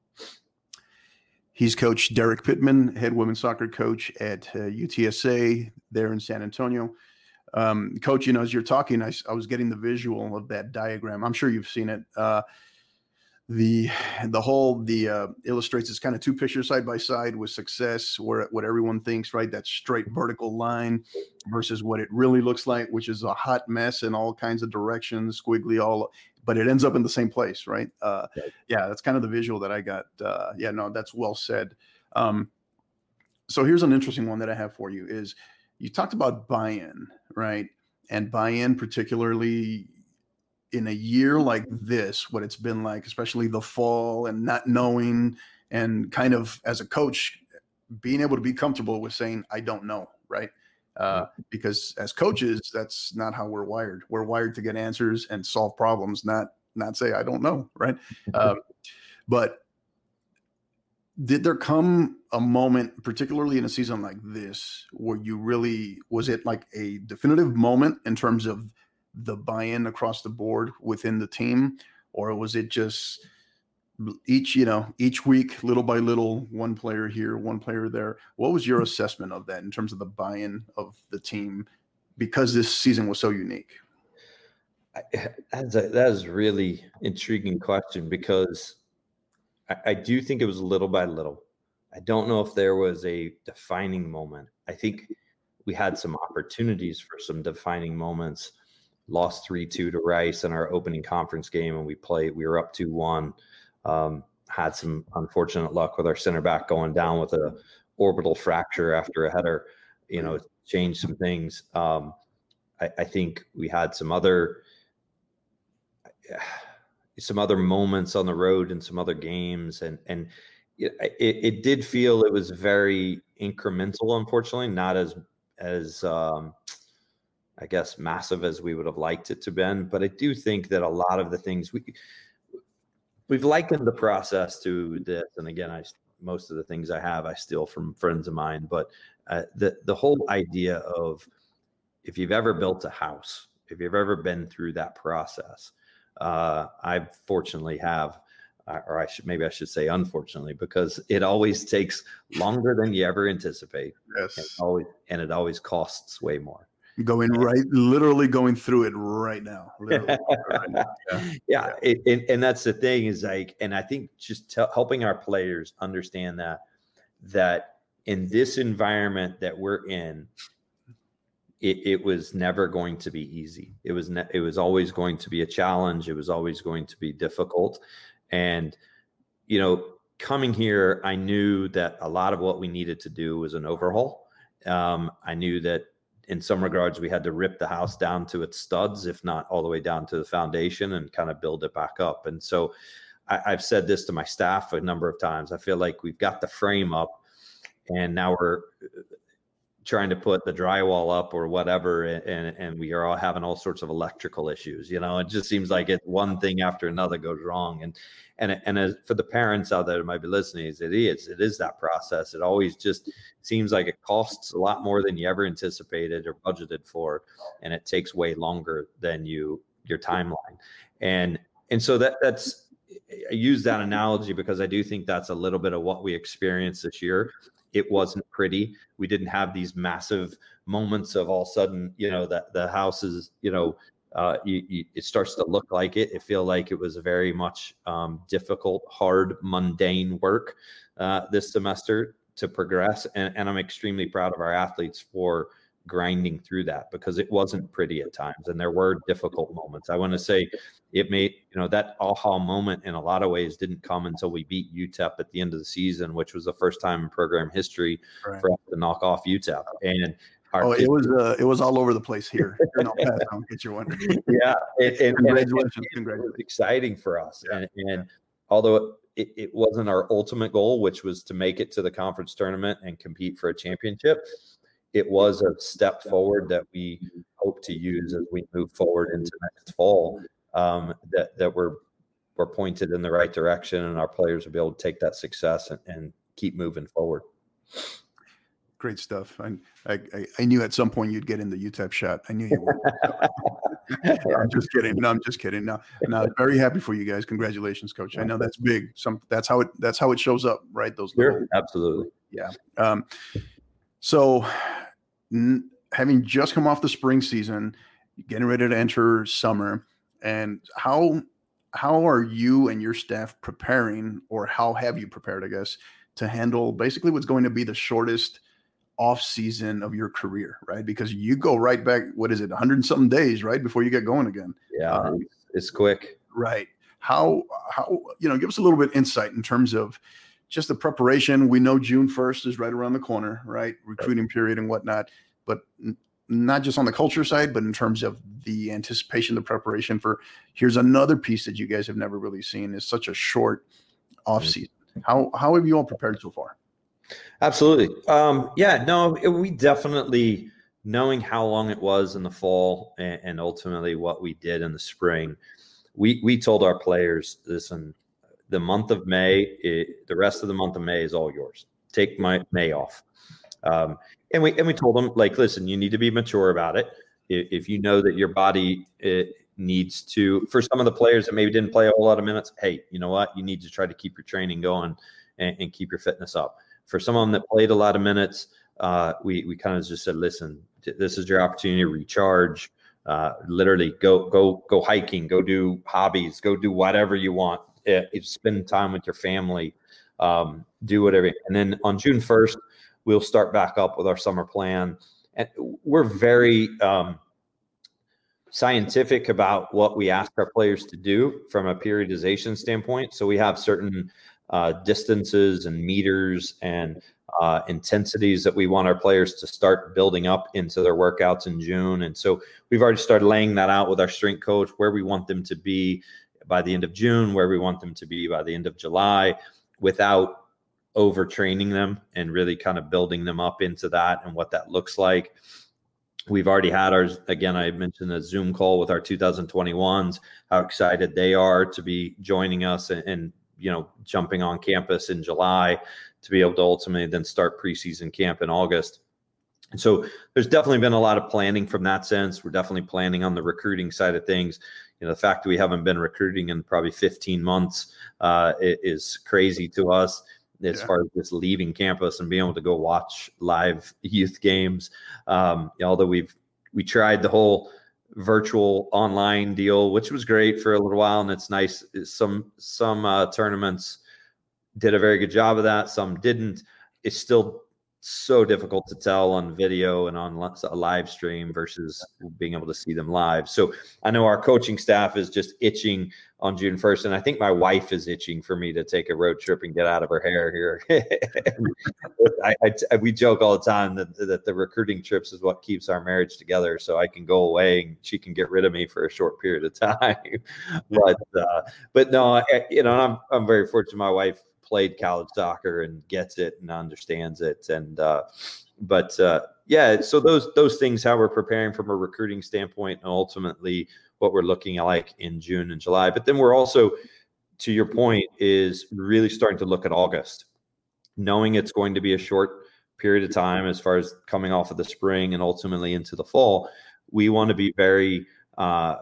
He's Coach Derek Pittman, head women's soccer coach at uh, U T S A there in San Antonio. Um, Coach, you know, as you're talking, I, I was getting the visual of that diagram. I'm sure you've seen it. Uh, the the whole the uh, illustrates this kind of two pictures side by side with success, where what everyone thinks, right? That straight vertical line versus what it really looks like, which is a hot mess in all kinds of directions, squiggly all, but it ends up in the same place, right? Uh, yeah, that's kind of the visual that I got. Uh, yeah, no, that's well said. Um, so here's an interesting one that I have for you is you talked about buy-in, right? And buy-in particularly in a year like this, what it's been like, especially the fall and not knowing, and kind of as a coach, being able to be comfortable with saying, I don't know, right? Uh, because as coaches, that's not how we're wired. We're wired to get answers and solve problems, not not say, I don't know, right? Um, but did there come a moment, particularly in a season like this, where you really, was it like a definitive moment in terms of the buy-in across the board within the team, or was it just each, you know, each week, little by little, one player here, one player there? What was your assessment of that in terms of the buy-in of the team, because this season was so unique? That's a, that is a really intriguing question, because I, I do think it was little by little. I don't know if there was a defining moment. I think we had some opportunities for some defining moments. Lost three two to Rice in our opening conference game, and we played, we were up two one. Um, had some unfortunate luck with our center back going down with a orbital fracture after a header, you know, changed some things. Um, I, I think we had some other, some other moments on the road and some other games. And, and it, it did feel it was very incremental, unfortunately, not as, as, um, I guess, massive as we would have liked it to been. But I do think that a lot of the things we, we've likened the process to this. And again, I, most of the things I have, I steal from friends of mine, but uh, the, the whole idea of, if you've ever built a house, if you've ever been through that process, uh, I fortunately have, or I should, maybe I should say unfortunately, because it always takes longer than you ever anticipate. Yes. And, always, and it always costs way more. Going right, literally going through it right now. Literally right now. Yeah, yeah. It, and, and that's the thing is like, and I think just t- helping our players understand that, that in this environment that we're in, it, it was never going to be easy. It was, ne- it was always going to be a challenge. It was always going to be difficult. And, you know, coming here, I knew that a lot of what we needed to do was an overhaul. Um, I knew that in some regards, we had to rip the house down to its studs, if not all the way down to the foundation, and kind of build it back up. And so I, I've said this to my staff a number of times. I feel like we've got the frame up and now we're trying to put the drywall up or whatever. And, and we are all having all sorts of electrical issues. You know, it just seems like it's one thing after another goes wrong. And, and, and as for the parents out there that might be listening, it is, it is that process. It always just seems like it costs a lot more than you ever anticipated or budgeted for. And it takes way longer than you, your timeline. And, and so that that's, I use that analogy because I do think that's a little bit of what we experienced this year. It wasn't pretty. We didn't have these massive moments of all of a sudden, you know, that the house is, you know, uh, you, you, it starts to look like it. It feel like it was very much um, difficult, hard, mundane work uh, this semester to progress. And, and I'm extremely proud of our athletes for grinding through that because it wasn't pretty at times. And there were difficult moments. I want to say it made, you know, that aha moment in a lot of ways didn't come until we beat U T E P at the end of the season, which was the first time in program history right. for us to knock off U T E P. And Our oh, it was uh, it was all over the place here. In El Paso, in case you're wondering. Yeah, and, and, congratulations, and it, congratulations! It was exciting for us, yeah. and, and although it, it wasn't our ultimate goal, which was to make it to the conference tournament and compete for a championship, it was a step forward that we hope to use as we move forward into next fall. Um, that that we're we're pointed in the right direction, and our players will be able to take that success and, and keep moving forward. Great stuff. I, I I knew at some point you'd get in the U T E P shot. I knew you would. I'm just kidding. No, I'm just kidding. No, no. Very happy for you guys. Congratulations, Coach. I know that's big. Some that's how it that's how it shows up, right? Those sure, little, absolutely. Yeah. Um. So, n- having just come off the spring season, getting ready to enter summer, and how how are you and your staff preparing, or how have you prepared, I guess, to handle basically what's going to be the shortest off season of your career, right? Because you go right back, what is it, a hundred and something days, right, before you get going again. Yeah, um, it's quick. Right. How, how, you know, give us a little bit insight in terms of just the preparation. We know June first is right around the corner, right? Recruiting period and whatnot, but n- not just on the culture side, but in terms of the anticipation, the preparation for, here's another piece that you guys have never really seen is such a short off season. Mm-hmm. How, how have you all prepared so far? Absolutely. Um, yeah, no, it, we definitely, knowing how long it was in the fall and, and ultimately what we did in the spring, we, we told our players, listen, the month of May, it, the rest of the month of May is all yours. Take my May off. Um, and we, and we told them, like, listen, you need to be mature about it. If, if you know that your body it needs to, for some of the players that maybe didn't play a whole lot of minutes, hey, you know what? You need to try to keep your training going and, and keep your fitness up. For some of them that played a lot of minutes, uh, we we kind of just said, listen, this is your opportunity to recharge. Uh, literally, go go go hiking, go do hobbies, go do whatever you want. It, it, spend time with your family, um, do whatever. And then on June first, we'll start back up with our summer plan. And we're very um, scientific about what we ask our players to do from a periodization standpoint. So we have certain uh, distances and meters and uh, intensities that we want our players to start building up into their workouts in June. And so we've already started laying that out with our strength coach, where we want them to be by the end of June, where we want them to be by the end of July, without overtraining them and really kind of building them up into that and what that looks like. We've already had ours. Again, I mentioned a Zoom call with our two thousand twenty-ones, how excited they are to be joining us and, and you know, jumping on campus in July to be able to ultimately then start preseason camp in August. And so there's definitely been a lot of planning from that sense. We're definitely planning on the recruiting side of things. You know, the fact that we haven't been recruiting in probably fifteen months uh, is crazy to us as yeah. far as just leaving campus and being able to go watch live youth games. Um, although we've, we tried the whole virtual online deal, which was great for a little while. And it's nice. Some, some uh, tournaments did a very good job of that. Some didn't. It's still so difficult to tell on video and on a live stream versus being able to see them live. So I know our coaching staff is just itching on June first. And I think my wife is itching for me to take a road trip and get out of her hair here. I, I, we joke all the time that, that the recruiting trips is what keeps our marriage together. So I can go away and she can get rid of me for a short period of time. but, uh, but no, I, you know, I'm, I'm very fortunate. My wife played college soccer and gets it and understands it. And, uh, but, uh, yeah, so those, those things, how we're preparing from a recruiting standpoint and ultimately what we're looking at like in June and July. But then we're also, to your point, is really starting to look at August, knowing it's going to be a short period of time as far as coming off of the spring and ultimately into the fall. We want to be very, uh,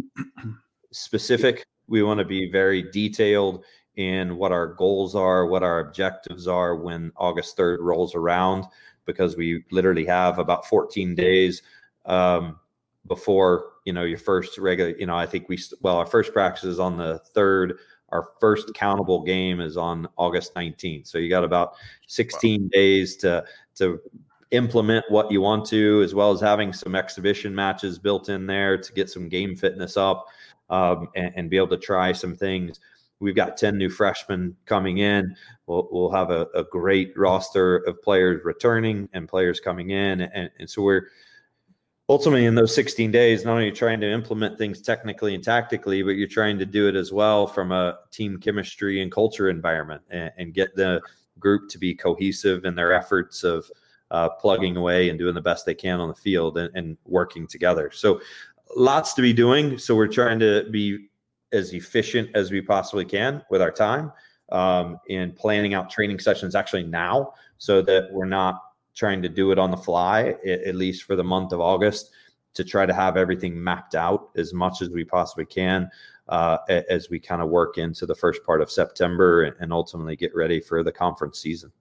specific. We want to be very detailed in what our goals are, what our objectives are when August third rolls around, because we literally have about fourteen days um, before, you know, your first regular, you know, I think we, well, our first practice is on the third. Our first countable game is on August nineteenth. So you got about sixteen wow. days to, to implement what you want to, as well as having some exhibition matches built in there to get some game fitness up um, and, and be able to try some things. We've got ten new freshmen coming in. We'll, we'll have a, a great roster of players returning and players coming in. And, and so we're ultimately in those sixteen days, not only trying to implement things technically and tactically, but you're trying to do it as well from a team chemistry and culture environment and, and get the group to be cohesive in their efforts of uh, plugging away and doing the best they can on the field and, and working together. So lots to be doing. So we're trying to be as efficient as we possibly can with our time um, in planning out training sessions actually now, so that we're not trying to do it on the fly, at least for the month of August, to try to have everything mapped out as much as we possibly can uh, as we kind of work into the first part of September and ultimately get ready for the conference season.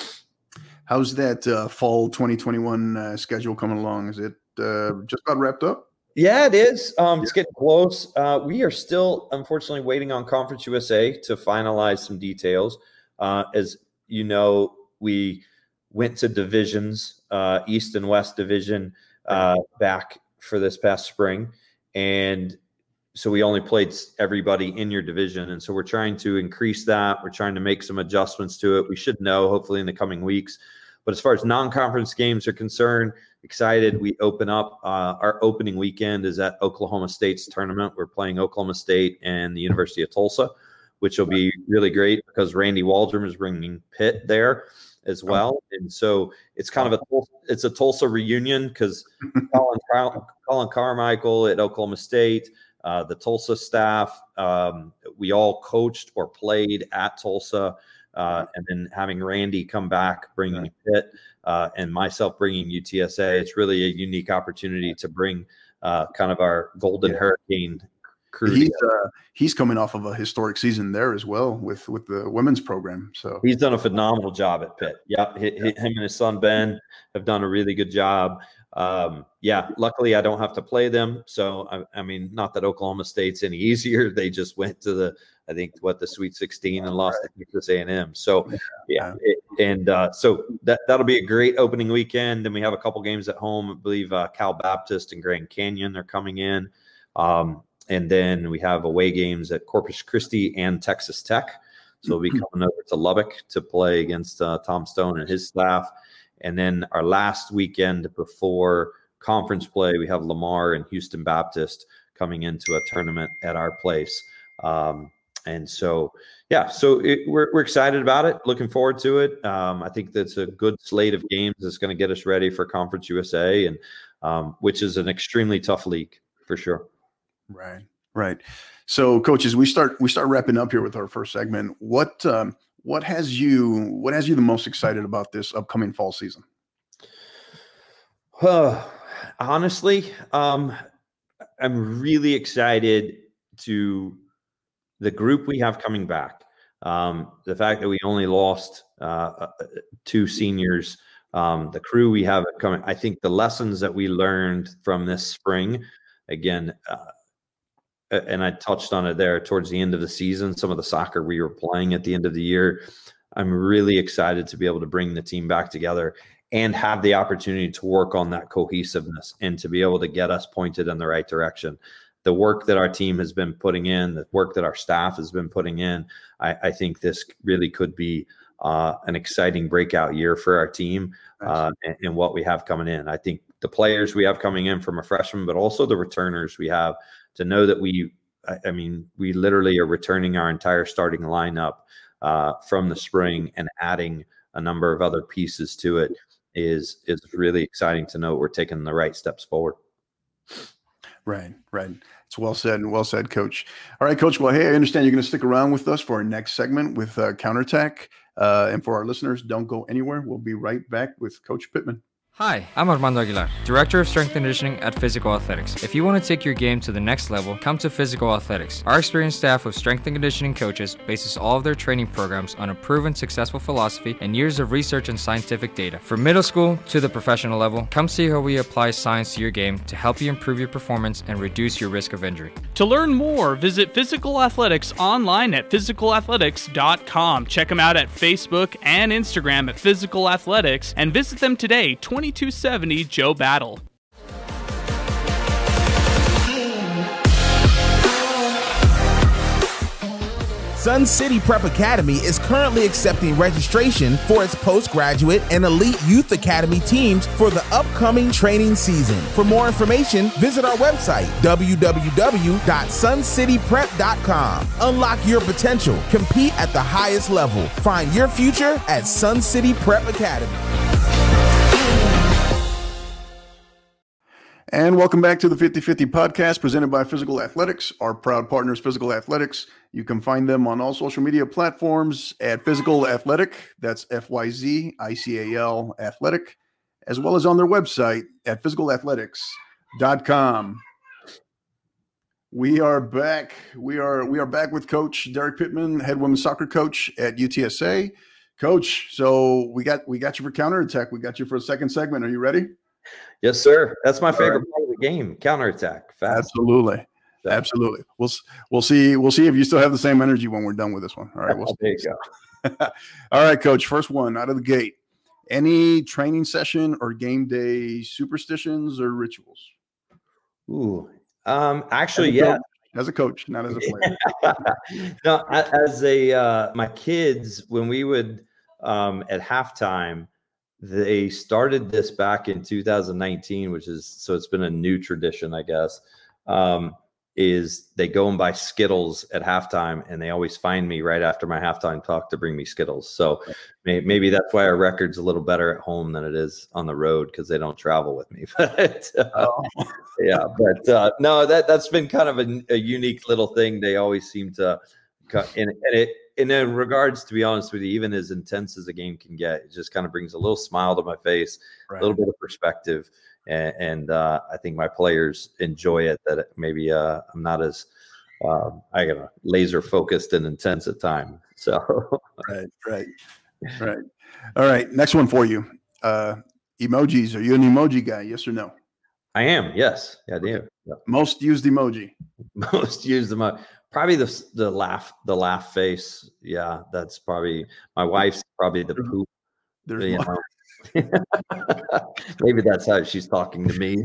How's that uh, fall twenty twenty-one uh, schedule coming along? Is it uh, just about wrapped up? Yeah, it is. Um, it's getting close. Uh, we are still, unfortunately, waiting on Conference U S A to finalize some details. Uh, as you know, we went to divisions, uh, East and West Division, uh, back for this past spring. And so we only played everybody in your division. And so we're trying to increase that. We're trying to make some adjustments to it. We should know, hopefully, in the coming weeks. But as far as non-conference games are concerned, excited. We open up. Uh, our opening weekend is at Oklahoma State's tournament. We're playing Oklahoma State and the University of Tulsa, which will be really great because Randy Waldrum is bringing Pitt there as well. And so it's kind of a it's a Tulsa reunion because Colin, Colin Carmichael at Oklahoma State, uh, the Tulsa staff, um, we all coached or played at Tulsa. Uh, and then having Randy come back, bringing right. Pitt, uh, and myself bringing U T S A, it's really a unique opportunity to bring uh, kind of our Golden yeah. Hurricane crew. He's, uh, he's coming off of a historic season there as well with, with the women's program. So he's done a phenomenal job at Pitt. Yeah, he, yeah. him and his son Ben have done a really good job. Um, yeah, luckily I don't have to play them. So, I, I mean, not that Oklahoma State's any easier. They just went to the, I think, what, the Sweet sixteen and lost right. to Texas A and M. So, yeah, it, and uh, so that, that'll be a great opening weekend. And we have a couple games at home. I believe uh, Cal Baptist and Grand Canyon are coming in. Um, and then we have away games at Corpus Christi and Texas Tech. So we'll be coming over to Lubbock to play against uh, Tom Stone and his staff. And then our last weekend before conference play, we have Lamar and Houston Baptist coming into a tournament at our place. Um, and so, yeah, so it, we're, we're excited about it, looking forward to it. Um, I think that's a good slate of games that's going to get us ready for Conference U S A, and um, which is an extremely tough league for sure. Right, right. So, coaches, we start we start wrapping up here with our first segment. What um, what has you what has you the most excited about this upcoming fall season? Uh, honestly, um, I'm really excited to the group we have coming back. Um, the fact that we only lost uh, two seniors, um, the crew we have coming. I think the lessons that we learned from this spring, again, uh, and I touched on it there towards the end of the season, some of the soccer we were playing at the end of the year. I'm really excited to be able to bring the team back together and have the opportunity to work on that cohesiveness and to be able to get us pointed in the right direction. The work that our team has been putting in, the work that our staff has been putting in, I, I think this really could be uh, an exciting breakout year for our team uh, and, and what we have coming in. I think the players we have coming in from a freshman, but also the returners we have, to know that we, I, I mean, we literally are returning our entire starting lineup uh, from the spring and adding a number of other pieces to it is is really exciting to know we're taking the right steps forward. Right, right. It's well said and well said, Coach. All right, Coach. Well, hey, I understand you're going to stick around with us for our next segment with uh, Counterattack. Uh, and for our listeners, don't go anywhere. We'll be right back with Coach Pittman. Hi, I'm Armando Aguilar, Director of Strength and Conditioning at Physical Athletics. If you want to take your game to the next level, come to Physical Athletics. Our experienced staff of strength and conditioning coaches bases all of their training programs on a proven successful philosophy and years of research and scientific data. From middle school to the professional level, come see how we apply science to your game to help you improve your performance and reduce your risk of injury. To learn more, visit Physical Athletics online at physical athletics dot com. Check them out at Facebook and Instagram at Physical Athletics and visit them today, twenty-two seventy Joe Battle. Sun City Prep Academy is currently accepting registration for its postgraduate and elite youth academy teams for the upcoming training season. For more information, visit our website, w w w dot sun city prep dot com. Unlock your potential. Compete at the highest level. Find your future at Sun City Prep Academy. And welcome back to the fifty fifty podcast presented by Physical Athletics, our proud partners, Physical Athletics. You can find them on all social media platforms at Physical Athletic. That's F Y Z I C A L Athletic, as well as on their website at physical athletics dot com. We are back. We are we are back with Coach Derek Pittman, head women's soccer coach at U T S A. Coach, so we got we got you for Counterattack. We got you for a second segment. Are you ready? Yes, sir. That's my favorite part of the game, counterattack. Fast. Absolutely. Absolutely. We'll we'll see we'll see if you still have the same energy when we're done with this one. All right. We'll there you go. All right, Coach. First one out of the gate. Any training session or game day superstitions or rituals? Ooh. Um, actually, yeah. As a coach, not as a player. No, as a uh, my kids, when we would um, at halftime, they started this back in two thousand nineteen, which is, so it's been a new tradition, I guess, um, is they go and buy Skittles at halftime, and they always find me right after my halftime talk to bring me Skittles. So may, maybe that's why our record's a little better at home than it is on the road, because they don't travel with me. But uh, oh. yeah, but uh, no, that, that's been kind of a, a unique little thing. They always seem to cut in, and it, And in regards, to be honest with you, even as intense as a game can get, it just kind of brings a little smile to my face, right. A little bit of perspective. And, and uh, I think my players enjoy it, that it, maybe uh, I'm not as, uh, I don't know, laser focused and intense at time. So, right, right, right. All right. Next one for you. Uh, emojis. Are you an emoji guy? Yes or no? I am. Yes. Yeah, I do. Yeah. Most used emoji. Most used emoji. Probably the the laugh the laugh face. Yeah, that's probably my wife's probably the poop. There's you know. Maybe that's how she's talking to me.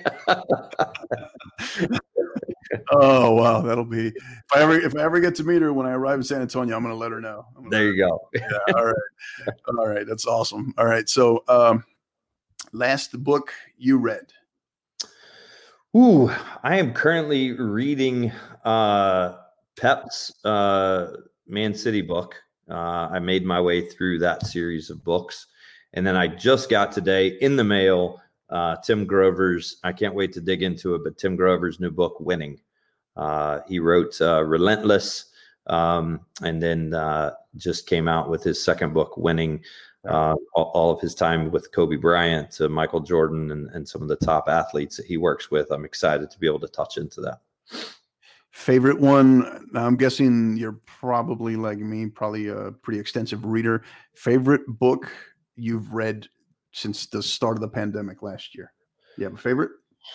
Oh wow, that'll be if I ever if I ever get to meet her when I arrive in San Antonio, I'm gonna let her know. There you go. Yeah, all right. All right, that's awesome. All right. So um last book you read. Ooh, I am currently reading uh, Pep's uh, Man City book. Uh, I made my way through that series of books. And then I just got today in the mail, uh, Tim Grover's, I can't wait to dig into it, but Tim Grover's new book, Winning. Uh, he wrote uh, Relentless, um, and then uh, just came out with his second book, Winning, uh, all, all of his time with Kobe Bryant to Michael Jordan and, and some of the top athletes that he works with. I'm excited to be able to touch into that. Favorite one? I'm guessing you're probably like me, probably a pretty extensive reader. Favorite book you've read since the start of the pandemic last year? You have a favorite?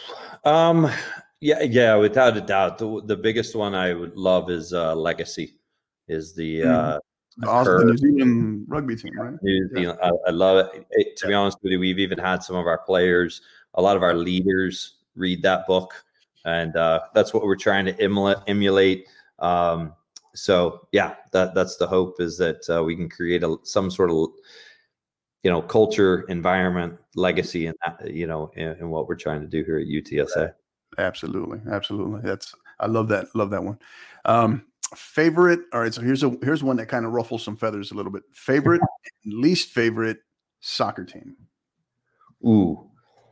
Um, yeah, yeah, without a doubt. The, the biggest one I would love is uh, Legacy, is the uh, mm. awesome, the New Zealand rugby team, right? New Zealand. Yeah. I, I love it. it to yeah. be honest with you, we've even had some of our players, a lot of our leaders read that book. And uh, that's what we're trying to emulate. emulate. Um, so, yeah, that that's the hope, is that uh, we can create a, some sort of, you know, culture, environment, legacy, and you know, in, in what we're trying to do here at U T S A. Absolutely, absolutely. That's I love that. Love that one. Um, favorite. All right, so here's a here's one that kind of ruffles some feathers a little bit. Favorite, and least favorite soccer team. Ooh.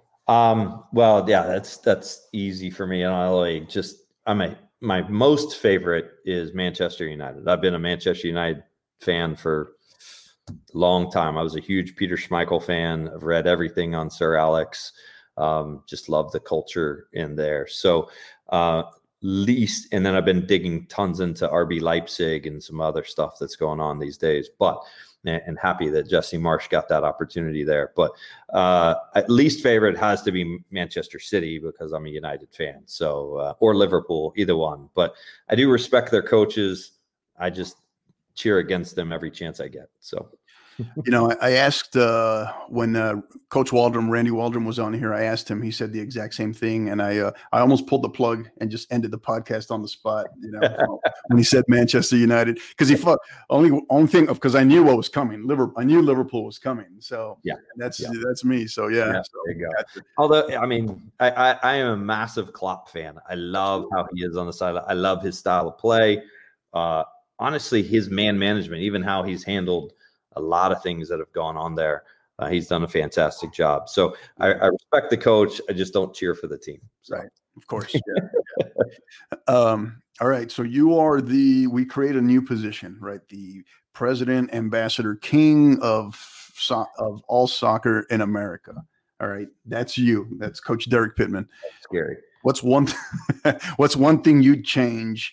Um, well, yeah, that's, that's easy for me. And I like just, I'm a, my most favorite is Manchester United. I've been a Manchester United fan for a long time. I was a huge Peter Schmeichel fan. I've read everything on Sir Alex. Um, just love the culture in there. So, uh, least, and then I've been digging tons into R B Leipzig and some other stuff that's going on these days, but and happy that Jesse Marsch got that opportunity there. But uh, at least favorite has to be Manchester City, because I'm a United fan. So, uh, or Liverpool, either one. But I do respect their coaches. I just cheer against them every chance I get. So, you know, I, I asked uh, when uh, Coach Waldrum, Randy Waldrum, was on here. I asked him. He said the exact same thing, and I uh, I almost pulled the plug and just ended the podcast on the spot. You know, when he said Manchester United, because he thought only only thing because I knew what was coming. Liverpool, I knew Liverpool was coming. So yeah, that's yeah. that's me. So yeah, yeah so, there you go. Although I mean, I, I I am a massive Klopp fan. I love how he is on the side. I love his style of play. Uh, honestly, his man management, even how he's handled a lot of things that have gone on there. Uh, he's done a fantastic job. So I, I respect the coach. I just don't cheer for the team. So. Right. Of course. Yeah, yeah. Um, all right. So you are the, we create a new position, right? The president, ambassador, king of, so, of all soccer in America. All right. That's you. That's Coach Derek Pittman. That's scary. What's one, what's one thing you'd change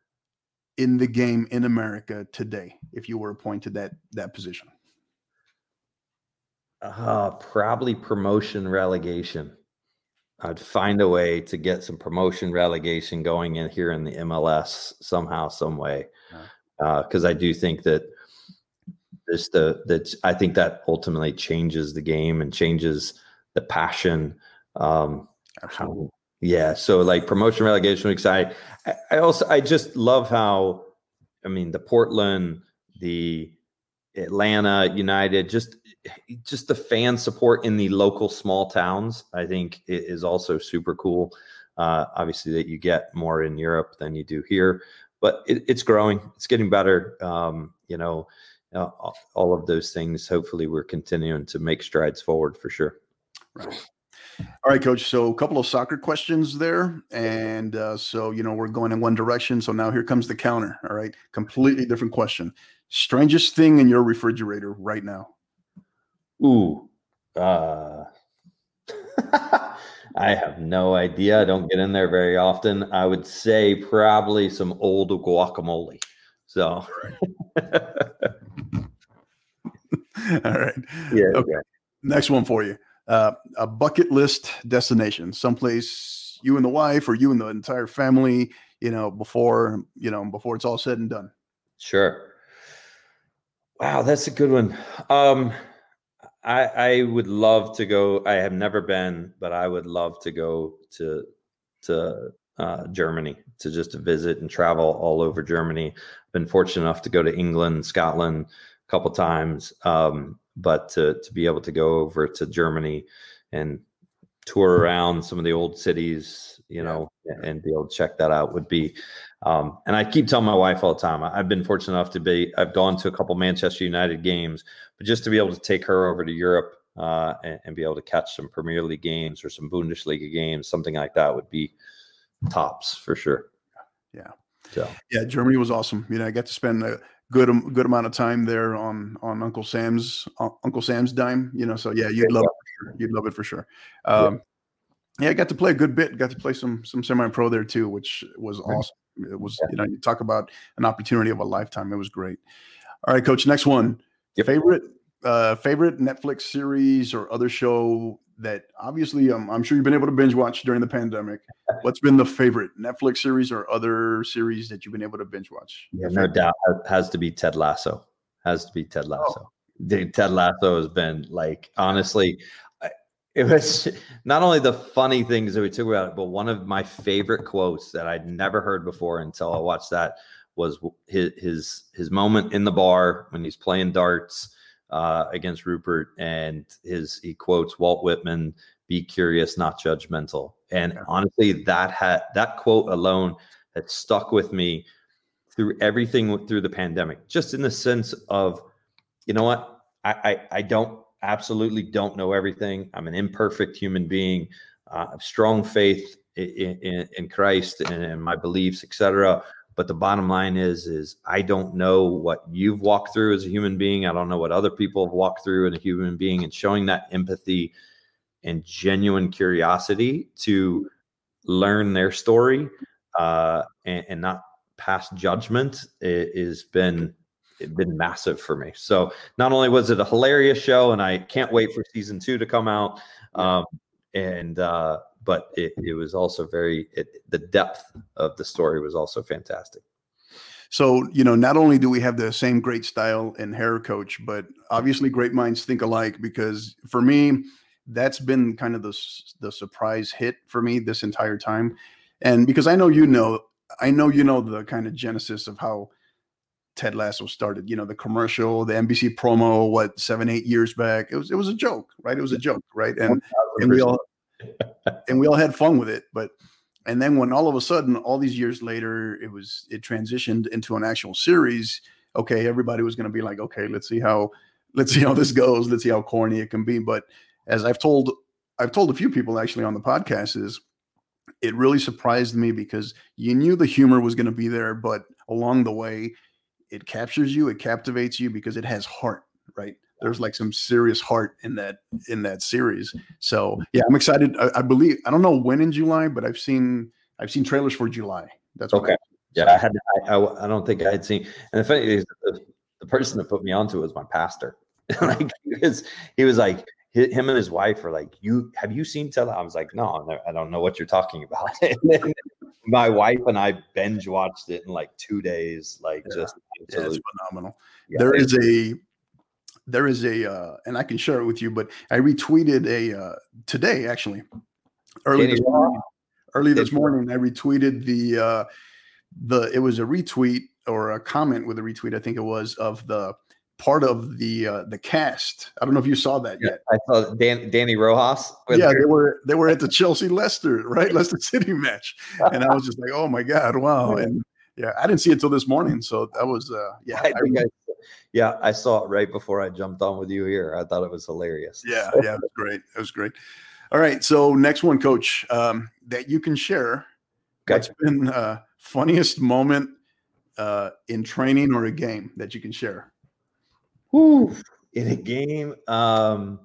in the game in America today if you were appointed that that position? Uh, probably promotion relegation. I'd find a way to get some promotion relegation going in here in the M L S somehow, some way. Because uh, I do think that this the that I think that ultimately changes the game and changes the passion. Um, Absolutely. How, Yeah, so like promotion, relegation, exciting. I, I also I just love how, I mean, the Portland, the Atlanta United, just just the fan support in the local small towns, I think is also super cool. Uh, obviously, that you get more in Europe than you do here, but it, it's growing, it's getting better. Um, you know, uh, all of those things. Hopefully, we're continuing to make strides forward for sure. Right. All right, Coach. So a couple of soccer questions there. And uh, so, you know, we're going in one direction. So now here comes the counter. All right. Completely different question. Strangest thing in your refrigerator right now? Ooh. Uh, I have no idea. I don't get in there very often. I would say probably some old guacamole. So. All right. All right. Yeah. Okay. Yeah. Next one for you. Uh, a bucket list destination, someplace you and the wife or you and the entire family, you know, before, you know, before it's all said and done. Sure. Wow. That's a good one. Um, I, I would love to go. I have never been, but I would love to go to, to uh, Germany to just to visit and travel all over Germany. I've been fortunate enough to go to England, Scotland a couple times. Um, But to to be able to go over to Germany and tour around some of the old cities, you know, and be able to check that out would be. Um, and I keep telling my wife all the time, I've been fortunate enough to be, I've gone to a couple Manchester United games, but just to be able to take her over to Europe uh, and, and be able to catch some Premier League games or some Bundesliga games, something like that would be tops for sure. Yeah. So, yeah, Germany was awesome. You know, I got to spend a good, good amount of time there on, on Uncle Sam's, uh, Uncle Sam's dime, you know, so yeah, you'd love it for sure. You'd love it for sure. Um, yeah. yeah, I got to play a good bit, got to play some, some semi-pro there too, which was awesome. It was, you know, you talk about an opportunity of a lifetime. It was great. All right, Coach, next one. Yep. Favorite uh, favorite Netflix series or other show that obviously um, I'm sure you've been able to binge watch during the pandemic. What's been the favorite Netflix series or other series that you've been able to binge watch? Yeah, no doubt. It has to be Ted Lasso. Has to be Ted Lasso. Oh. Dude, Ted Lasso has been like, honestly, it was not only the funny things that we took about it, but one of my favorite quotes that I'd never heard before until I watched that was his his, his moment in the bar when he's playing darts uh, against Rupert, and his he quotes Walt Whitman, "Be curious, not judgmental." And yeah. honestly, that had that quote alone had stuck with me through everything through the pandemic, just in the sense of, you know what, I I, I don't. absolutely don't know everything. I'm an imperfect human being. Uh, have strong faith in, in, in Christ and in my beliefs, et cetera. But the bottom line is, is I don't know what you've walked through as a human being. I don't know what other people have walked through in a human being, and showing that empathy and genuine curiosity to learn their story uh, and, and not pass judgment has been It's been massive for me. So not only was it a hilarious show, and I can't wait for season two to come out, um, and uh, but it, it was also very it, the depth of the story was also fantastic. So, you know, not only do we have the same great style and hair, Coach, but obviously great minds think alike, because for me, that's been kind of the the surprise hit for me this entire time. And because I know you know, I know you know the kind of genesis of how Ted Lasso started, you know, the commercial, the N B C promo, what, seven, eight years back. It was, it was a joke, right? It was a joke, right? And and we all and we all had fun with it. But and then when all of a sudden, all these years later, it was it transitioned into an actual series. Okay, everybody was going to be like, okay, let's see how let's see how this goes. Let's see how corny it can be. But as I've told I've told a few people actually on the podcast, is it really surprised me, because you knew the humor was going to be there, but along the way, it captures you, it captivates you, because it has heart, right? There's like some serious heart in that, in that series. So yeah, I'm excited. I, I believe, I don't know when in July, but I've seen, I've seen trailers for July. That's okay. I, yeah. So. I had, I, I, I don't think I had seen, and the funny thing is the, the person that put me onto it was my pastor. Like he was, he was like, him and his wife are like, you, have you seen Ted? I was like, no, I don't know what you're talking about. My wife and I binge watched it in like two days. Like yeah. just yeah, it's phenomenal. Yeah. There is a, there is a, uh, and I can share it with you, but I retweeted a, uh, today, actually, early this morning, early this morning, I retweeted the, uh, the, it was a retweet or a comment with a retweet, I think it was, of the part of the, uh, the cast. I don't know if you saw that yeah, yet. I saw Dan, Danny Rojas. Yeah, her. they were, they were at the Chelsea Leicester, right? Leicester City match. And I was just like, oh my God, wow. And yeah, I didn't see it till this morning. So that was, uh, yeah. I think I, yeah, I saw it right before I jumped on with you here. I thought it was hilarious. Yeah, yeah, it was great. It was great. All right. So next one, Coach, um, that you can share. Okay. What's been uh funniest moment uh, in training or a game that you can share? Whew, in a game, um,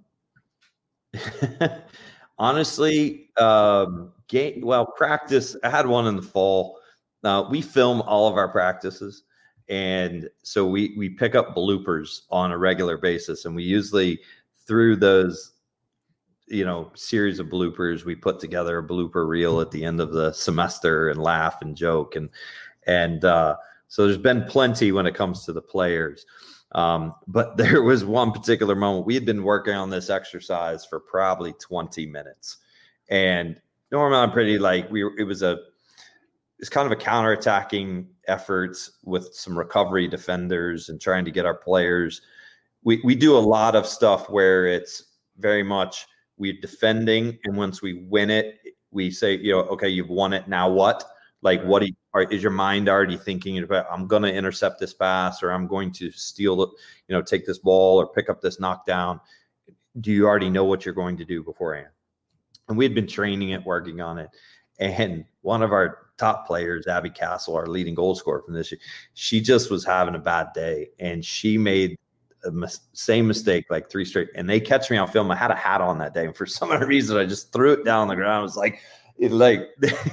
honestly, um, game. Well, practice. I had one in the fall. Uh, we film all of our practices, and so we we pick up bloopers on a regular basis, and we usually through those, you know, series of bloopers, we put together a blooper reel at the end of the semester and laugh and joke, and and uh, so there's been plenty when it comes to the players. Um, but there was one particular moment. We had been working on this exercise for probably twenty minutes, and normally I'm pretty like we. It was a, it's kind of a counterattacking effort with some recovery defenders and trying to get our players. We we do a lot of stuff where it's very much we're defending, and once we win it, we say, you know, okay, you've won it. Now what? Like, what do you, are, is your mind already thinking about, I'm going to intercept this pass, or I'm going to steal, you know, take this ball or pick up this knockdown? Do you already know what you're going to do beforehand? And we had been training it, working on it. And one of our top players, Abby Castle, our leading goal scorer from this year, she just was having a bad day. And she made the mis- same mistake like three straight. And they catch me on film. I had a hat on that day. And for some other reason, I just threw it down on the ground. I was like, it like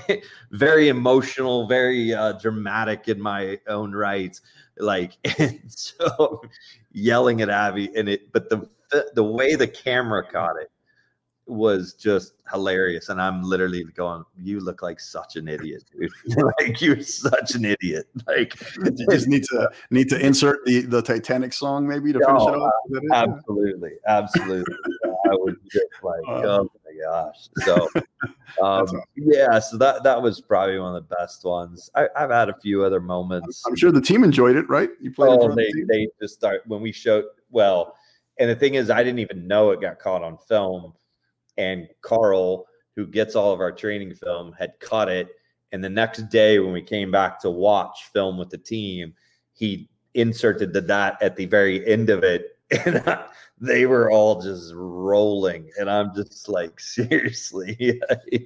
very emotional, very uh, dramatic in my own right. Like, and so yelling at Abby, and it, but the, the way the camera caught it was just hilarious. And I'm literally going, you look like such an idiot, dude. Like, you're such an idiot. Like, you just need to need to insert the the Titanic song maybe to finish no, it off. Absolutely, absolutely. I was just like, uh, oh my gosh. So um, awesome. yeah, so that that was probably one of the best ones. I, I've had a few other moments. I'm sure the team enjoyed it, right? You played. Oh, it they the team? they just start when we showed well, and the thing is, I didn't even know it got caught on film. And Carl, who gets all of our training film, had cut it. And the next day when we came back to watch film with the team, he inserted the that at the very end of it. And I, they were all just rolling. And I'm just like, seriously.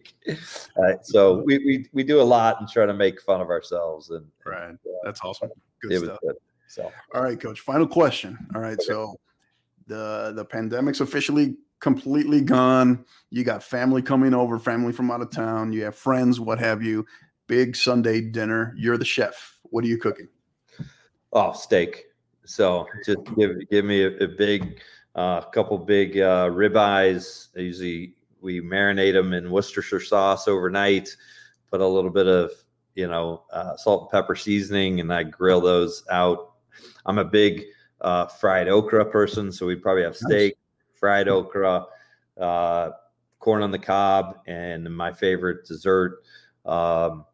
uh, so we, we we do a lot and try to make fun of ourselves. And right. And, uh, That's awesome. Good it stuff. Was good. So all right, Coach. Final question. All right. Okay. So the the pandemic's officially completely gone. You got family coming over, family from out of town. You have friends, what have you. Big Sunday dinner. You're the chef. What are you cooking? Oh, steak. So just give give me a, a big, uh, couple big uh, ribeyes. Usually we marinate them in Worcestershire sauce overnight. Put a little bit of you know uh, salt and pepper seasoning, and I grill those out. I'm a big uh, fried okra person, so we probably have steak. Nice. Fried okra, uh, corn on the cob, and my favorite dessert. Um,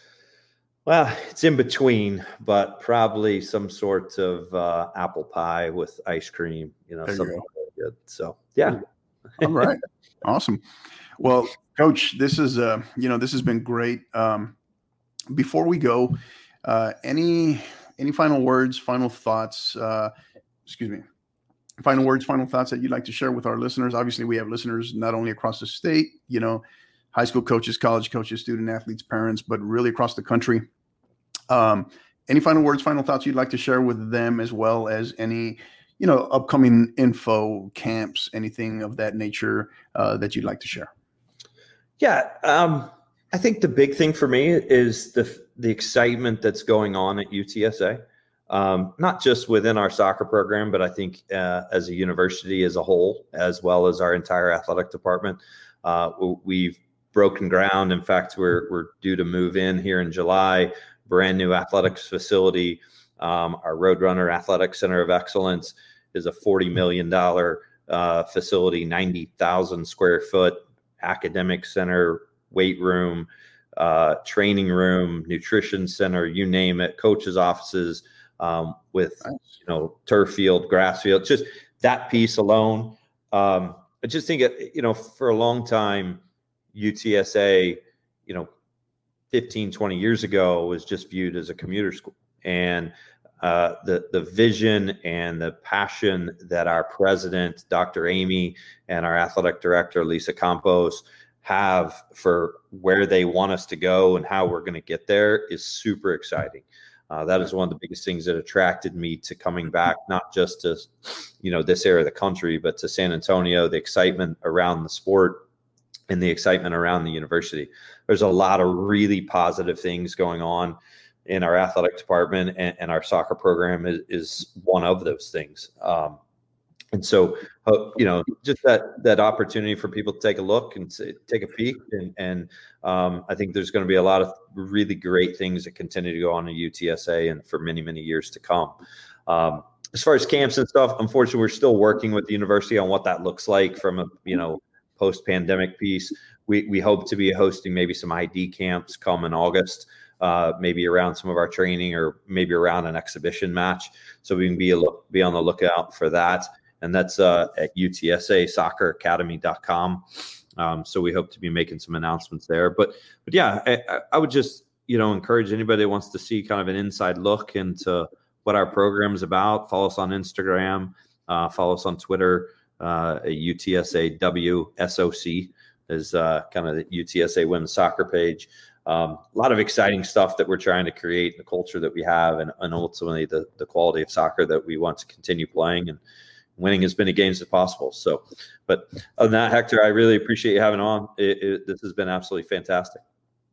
well, it's in between, but probably some sort of uh, apple pie with ice cream. You know, there something you really good. So, yeah. All right, awesome. Well, Coach, this is uh, you know, this has been great. Um, before we go, uh, any any final words, final thoughts? Uh, excuse me. Final words, final thoughts that you'd like to share with our listeners. Obviously, we have listeners not only across the state, you know, high school coaches, college coaches, student athletes, parents, but really across the country. Um, any final words, final thoughts you'd like to share with them, as well as any, you know, upcoming info, camps, anything of that nature uh, that you'd like to share? Yeah, um, I think the big thing for me is the the excitement that's going on at U T S A. Um, not just within our soccer program, but I think uh, as a university as a whole, as well as our entire athletic department. Uh, we've broken ground. In fact, we're we're due to move in here in July. Brand new athletics facility. Um, our Roadrunner Athletic Center of Excellence is a forty million dollars uh, facility, ninety thousand square foot academic center, weight room, uh, training room, nutrition center, you name it, coaches' offices. Um, with, you know, turf field, grass field, just that piece alone. Um, I just think, you know, for a long time, U T S A, you know, fifteen, twenty years ago was just viewed as a commuter school. And uh, the, the vision and the passion that our president, Doctor Amy, and our athletic director, Lisa Campos, have for where they want us to go and how we're going to get there is super exciting. Uh, that is one of the biggest things that attracted me to coming back, not just to, you know, this area of the country, but to San Antonio, the excitement around the sport and the excitement around the university. There's a lot of really positive things going on in our athletic department, and, and our soccer program is, is one of those things. Um, and so, uh, you know, just that that opportunity for people to take a look and say, take a peek. And, and um, I think there's going to be a lot of really great things that continue to go on at U T S A and for many, many years to come. Um, as far as camps and stuff, unfortunately, we're still working with the university on what that looks like from a, you know, post-pandemic piece. We, we hope to be hosting maybe some I D camps come in August. Uh, maybe around some of our training or maybe around an exhibition match. So we can be a look, be on the lookout for that. And that's uh, at U T S A soccer academy dot com. Um, so we hope to be making some announcements there. But but yeah, I, I would just you know encourage anybody that wants to see kind of an inside look into what our program is about. Follow us on Instagram. Uh, follow us on Twitter. Uh, U T S A W S O C is uh, kind of the U T S A Women's Soccer page. Um, a lot of exciting stuff that we're trying to create, the culture that we have, and, and ultimately the, the quality of soccer that we want to continue playing, and winning as many games as possible. So, but other than that, Hector, I really appreciate you having on. It, it, this has been absolutely fantastic.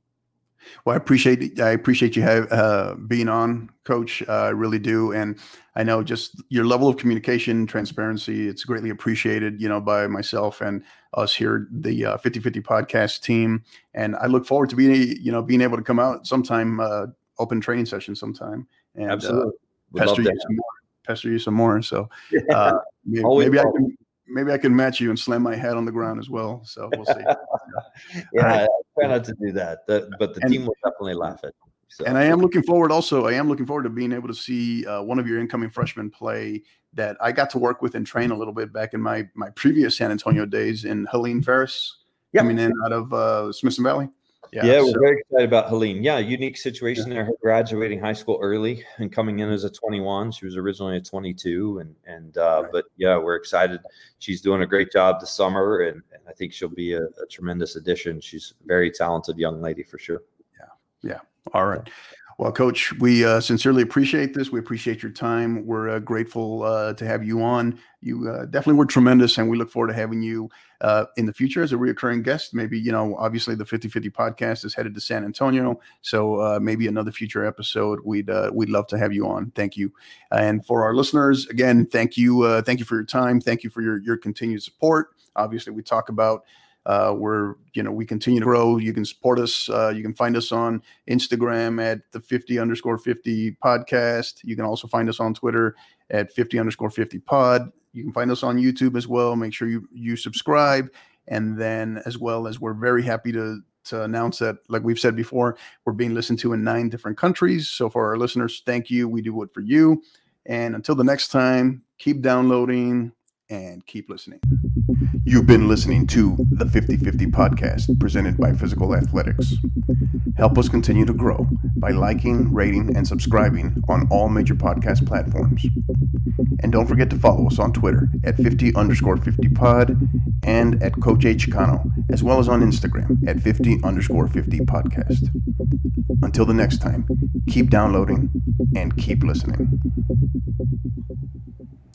Well, I appreciate I appreciate you have, uh, being on, Coach. Uh, I really do, and I know just your level of communication, transparency. It's greatly appreciated, you know, by myself and us here, the uh, fifty fifty podcast team. And I look forward to being, you know, being able to come out sometime, uh, open training session sometime, and absolutely uh, pester you some more. Pester you some more. So uh, maybe, maybe I can. Maybe I can match you and slam my head on the ground as well. So we'll see. yeah, right. I try not to do that, the, but the and, team will definitely laugh at me. So. And I am looking forward also, I am looking forward to being able to see uh, one of your incoming freshmen play that I got to work with and train a little bit back in my my previous San Antonio days, in Helene Ferris, yep. coming in out of uh, Smithson Valley. Yeah, yeah, we're so, very excited about Helene. Yeah, unique situation yeah. there. Her graduating high school early and coming in as a twenty-one. She was originally a twenty-two, and and uh, right. but yeah, we're excited. She's doing a great job this summer, and, and I think she'll be a, a tremendous addition. She's a very talented young lady for sure. Yeah, yeah. All right. Well, Coach, we uh, sincerely appreciate this. We appreciate your time. We're uh, grateful uh, to have you on. You uh, definitely were tremendous, and we look forward to having you uh, in the future as a reoccurring guest. Maybe, you know, obviously the fifty fifty podcast is headed to San Antonio, so uh, maybe another future episode. We'd uh, we'd love to have you on. Thank you. And for our listeners, again, thank you. Uh, thank you for your time. Thank you for your your continued support. Obviously, we talk about. Uh, we're, you know, we continue to grow. You can support us. Uh, you can find us on Instagram at the fifty underscore fifty podcast. You can also find us on Twitter at fifty underscore fifty pod. You can find us on YouTube as well. Make sure you, you subscribe. And then as well as we're very happy to, to announce that, like we've said before, we're being listened to in nine different countries. So for our listeners, thank you. We do it for you. And until the next time, keep downloading and keep listening. You've been listening to the fifty fifty podcast presented by Physical Athletics. Help us continue to grow by liking, rating, and subscribing on all major podcast platforms. And don't forget to follow us on Twitter at fifty underscore fifty pod and at Coach H. Cano, as well as on Instagram at fifty underscore fifty podcast. Until the next time, keep downloading and keep listening.